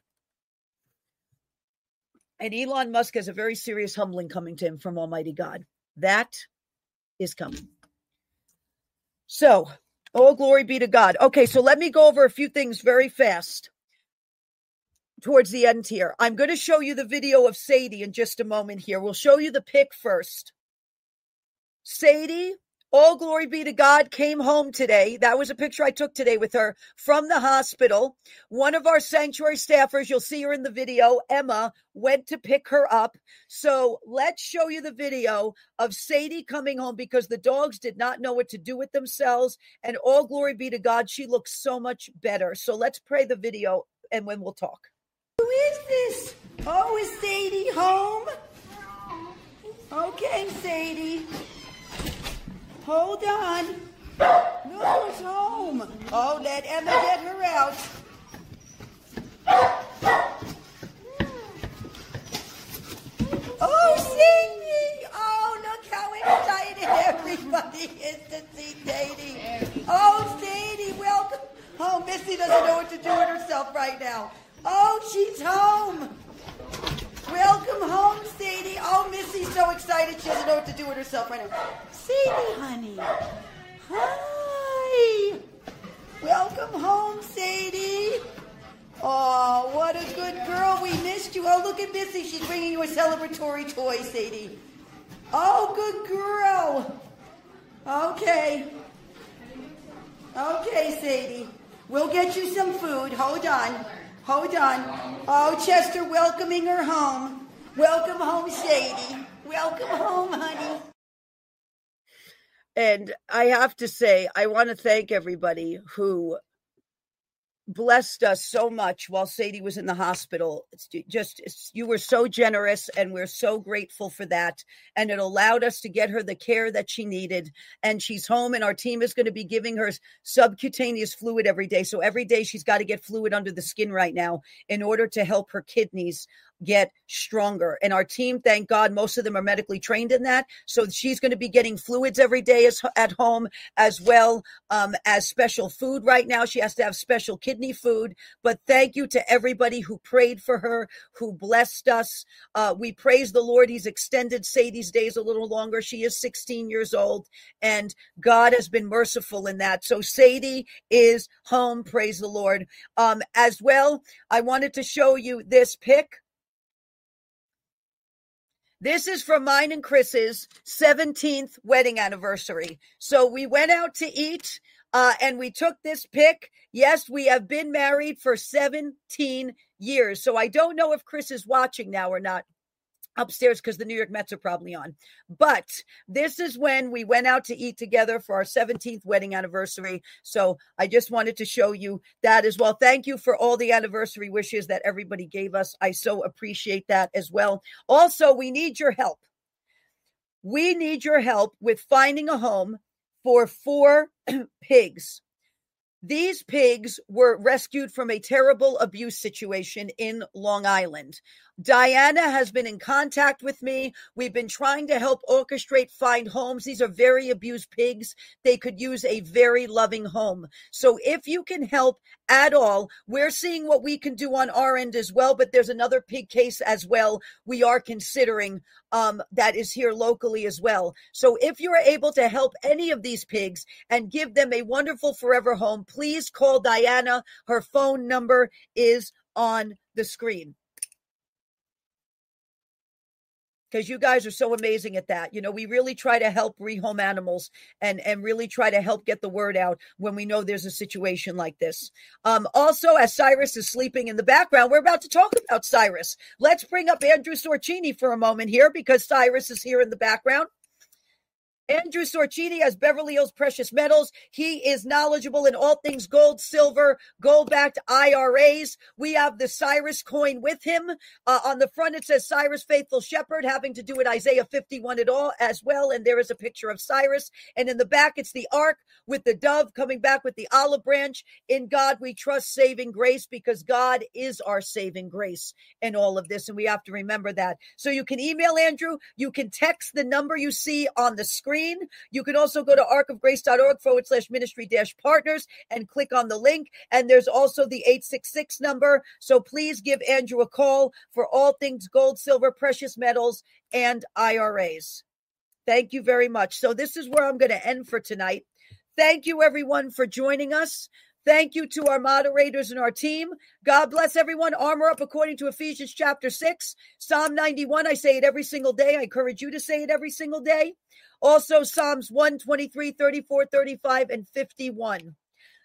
And Elon Musk has a very serious humbling coming to him from Almighty God. That is coming. So, all glory be to God. Okay, so let me go over a few things very fast towards the end here. I'm going to show you the video of Sadie in just a moment here. We'll show you the pic first. Sadie, all glory be to God, came home today. That was a picture I took today with her from the hospital. One of our sanctuary staffers, you'll see her in the video, Emma, went to pick her up. So let's show you the video of Sadie coming home, because the dogs did not know what to do with themselves. And all glory be to God, she looks so much better. So let's pray the video and when we'll talk. Who is this? Oh, is Sadie home? Okay, Sadie. Hold on. No, it's home. Oh, let Emma get her out. Oh, Sadie! Oh, look how excited everybody is to see Sadie. Oh, Sadie, welcome. Oh, Missy doesn't know what to do with herself right now. Oh, she's home. Welcome home, Sadie. Oh, Missy's so excited she doesn't know what to do with herself right now. Sadie, honey. Hi. Welcome home, Sadie. Oh, what a good girl. We missed you. Oh, look at Missy. She's bringing you a celebratory toy, Sadie. Oh, good girl. Okay. Okay, Sadie. We'll get you some food. Hold on. Hold on. Oh, Chester welcoming her home. Welcome home, Sadie. Welcome home, honey. And I have to say, I want to thank everybody who blessed us so much while Sadie was in the hospital. It's just, it's, you were so generous, and we're so grateful for that. And it allowed us to get her the care that she needed. And she's home, and our team is going to be giving her subcutaneous fluid every day. So every day she's got to get fluid under the skin right now in order to help her kidneys get stronger. And our team, thank God, most of them are medically trained in that. So she's going to be getting fluids every day as, at home, as well um, as special food right now. She has to have special kidney food. But thank you to everybody who prayed for her, who blessed us. Uh, we praise the Lord. He's extended Sadie's days a little longer. She is sixteen years old, and God has been merciful in that. So Sadie is home. Praise the Lord. Um, as well, I wanted to show you this pic. This is for mine and Chris's seventeenth wedding anniversary. So we went out to eat uh, and we took this pic. Yes, we have been married for seventeen years. So I don't know if Chris is watching now or not upstairs because the New York Mets are probably on. But this is when we went out to eat together for our seventeenth wedding anniversary. So I just wanted to show you that as well. Thank you for all the anniversary wishes that everybody gave us. I so appreciate that as well. Also, we need your help. We need your help with finding a home for four pigs. These pigs were rescued from a terrible abuse situation in Long Island. Diana has been in contact with me. We've been trying to help orchestrate find homes. These are very abused pigs. They could use a very loving home. So if you can help at all, we're seeing what we can do on our end as well, but there's another pig case as well we are considering um, that is here locally as well. So if you're able to help any of these pigs and give them a wonderful forever home, please call Diana. Her phone number is on the screen. Because you guys are so amazing at that. You know, we really try to help rehome animals and, and really try to help get the word out when we know there's a situation like this. Um, also, as Cyrus is sleeping in the background, we're about to talk about Cyrus. Let's bring up Andrew Sorcini for a moment here because Cyrus is here in the background. Andrew Sorcini has Beverly Hills Precious Metals. He is knowledgeable in all things gold, silver, gold-backed I R As. We have the Cyrus coin with him. Uh, on the front, it says Cyrus Faithful Shepherd, having to do with Isaiah fifty-one at all as well. And there is a picture of Cyrus. And in the back, it's the ark with the dove coming back with the olive branch. In God, we trust saving grace because God is our saving grace in all of this. And we have to remember that. So you can email Andrew. You can text the number you see on the screen. You can also go to arkofgrace.org forward slash ministry dash partners and click on the link. And there's also the eight six six number. So please give Andrew a call for all things gold, silver, precious metals, and I R As. Thank you very much. So this is where I'm going to end for tonight. Thank you, everyone, for joining us. Thank you to our moderators and our team. God bless everyone. Armor up according to Ephesians chapter six. Psalm ninety-one, I say it every single day. I encourage you to say it every single day. Also, Psalms one, twenty-three, thirty-four, thirty-five, and fifty-one.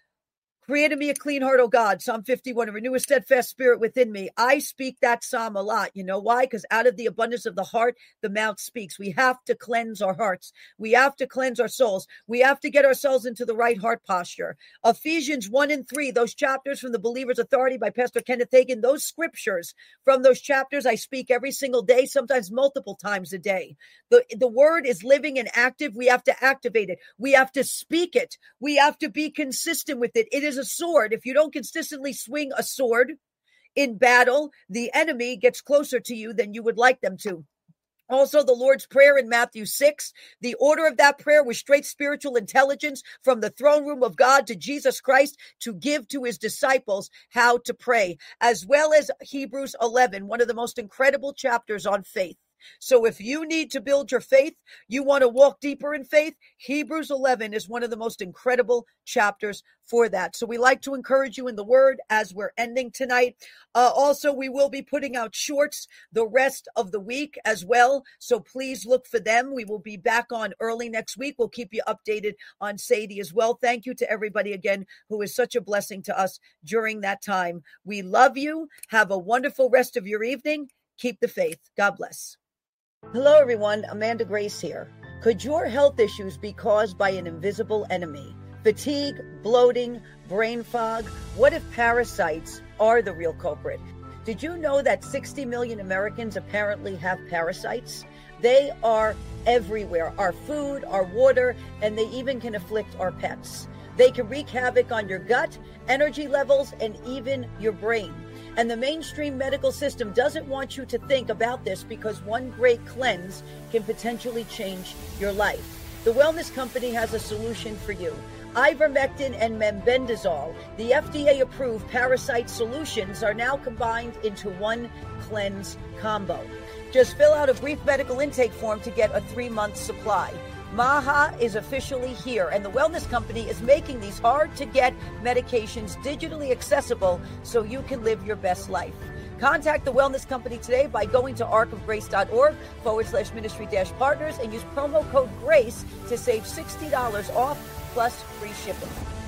Create in me a clean heart, O God, Psalm fifty-one, and renew a steadfast spirit within me. I speak that psalm a lot. You know why? Because out of the abundance of the heart, the mouth speaks. We have to cleanse our hearts. We have to cleanse our souls. We have to get ourselves into the right heart posture. Ephesians one and three, those chapters from the Believer's Authority by Pastor Kenneth Hagin, those scriptures from those chapters I speak every single day, sometimes multiple times a day. The, the word is living and active. We have to activate it. We have to speak it. We have to be consistent with it. It is a sword. If you don't consistently swing a sword in battle, the enemy gets closer to you than you would like them to. Also, the Lord's Prayer in Matthew six, the order of that prayer was straight spiritual intelligence from the throne room of God to Jesus Christ to give to his disciples how to pray, as well as Hebrews eleven, one of the most incredible chapters on faith. So if you need to build your faith, you want to walk deeper in faith, Hebrews eleven is one of the most incredible chapters for that. So we like to encourage you in the word as we're ending tonight. Uh, also, we will be putting out shorts the rest of the week as well. So please look for them. We will be back on early next week. We'll keep you updated on Sadie as well. Thank you to everybody again who is such a blessing to us during that time. We love you. Have a wonderful rest of your evening. Keep the faith. God bless. Hello, everyone. Amanda Grace here. Could your health issues be caused by an invisible enemy? Fatigue, bloating, brain fog? What if parasites are the real culprit? Did you know that sixty million Americans apparently have parasites? They are everywhere. Our food, our water, and they even can afflict our pets. They can wreak havoc on your gut, energy levels, and even your brain. And the mainstream medical system doesn't want you to think about this because one great cleanse can potentially change your life. The Wellness Company has a solution for you. Ivermectin and mebendazole, the F D A-approved parasite solutions, are now combined into one cleanse combo. Just fill out a brief medical intake form to get a three-month supply. MAHA is officially here, and the Wellness Company is making these hard-to-get medications digitally accessible so you can live your best life. Contact the Wellness Company today by going to arcofgrace.org forward slash ministry dash partners and use promo code GRACE to save sixty dollars off plus free shipping.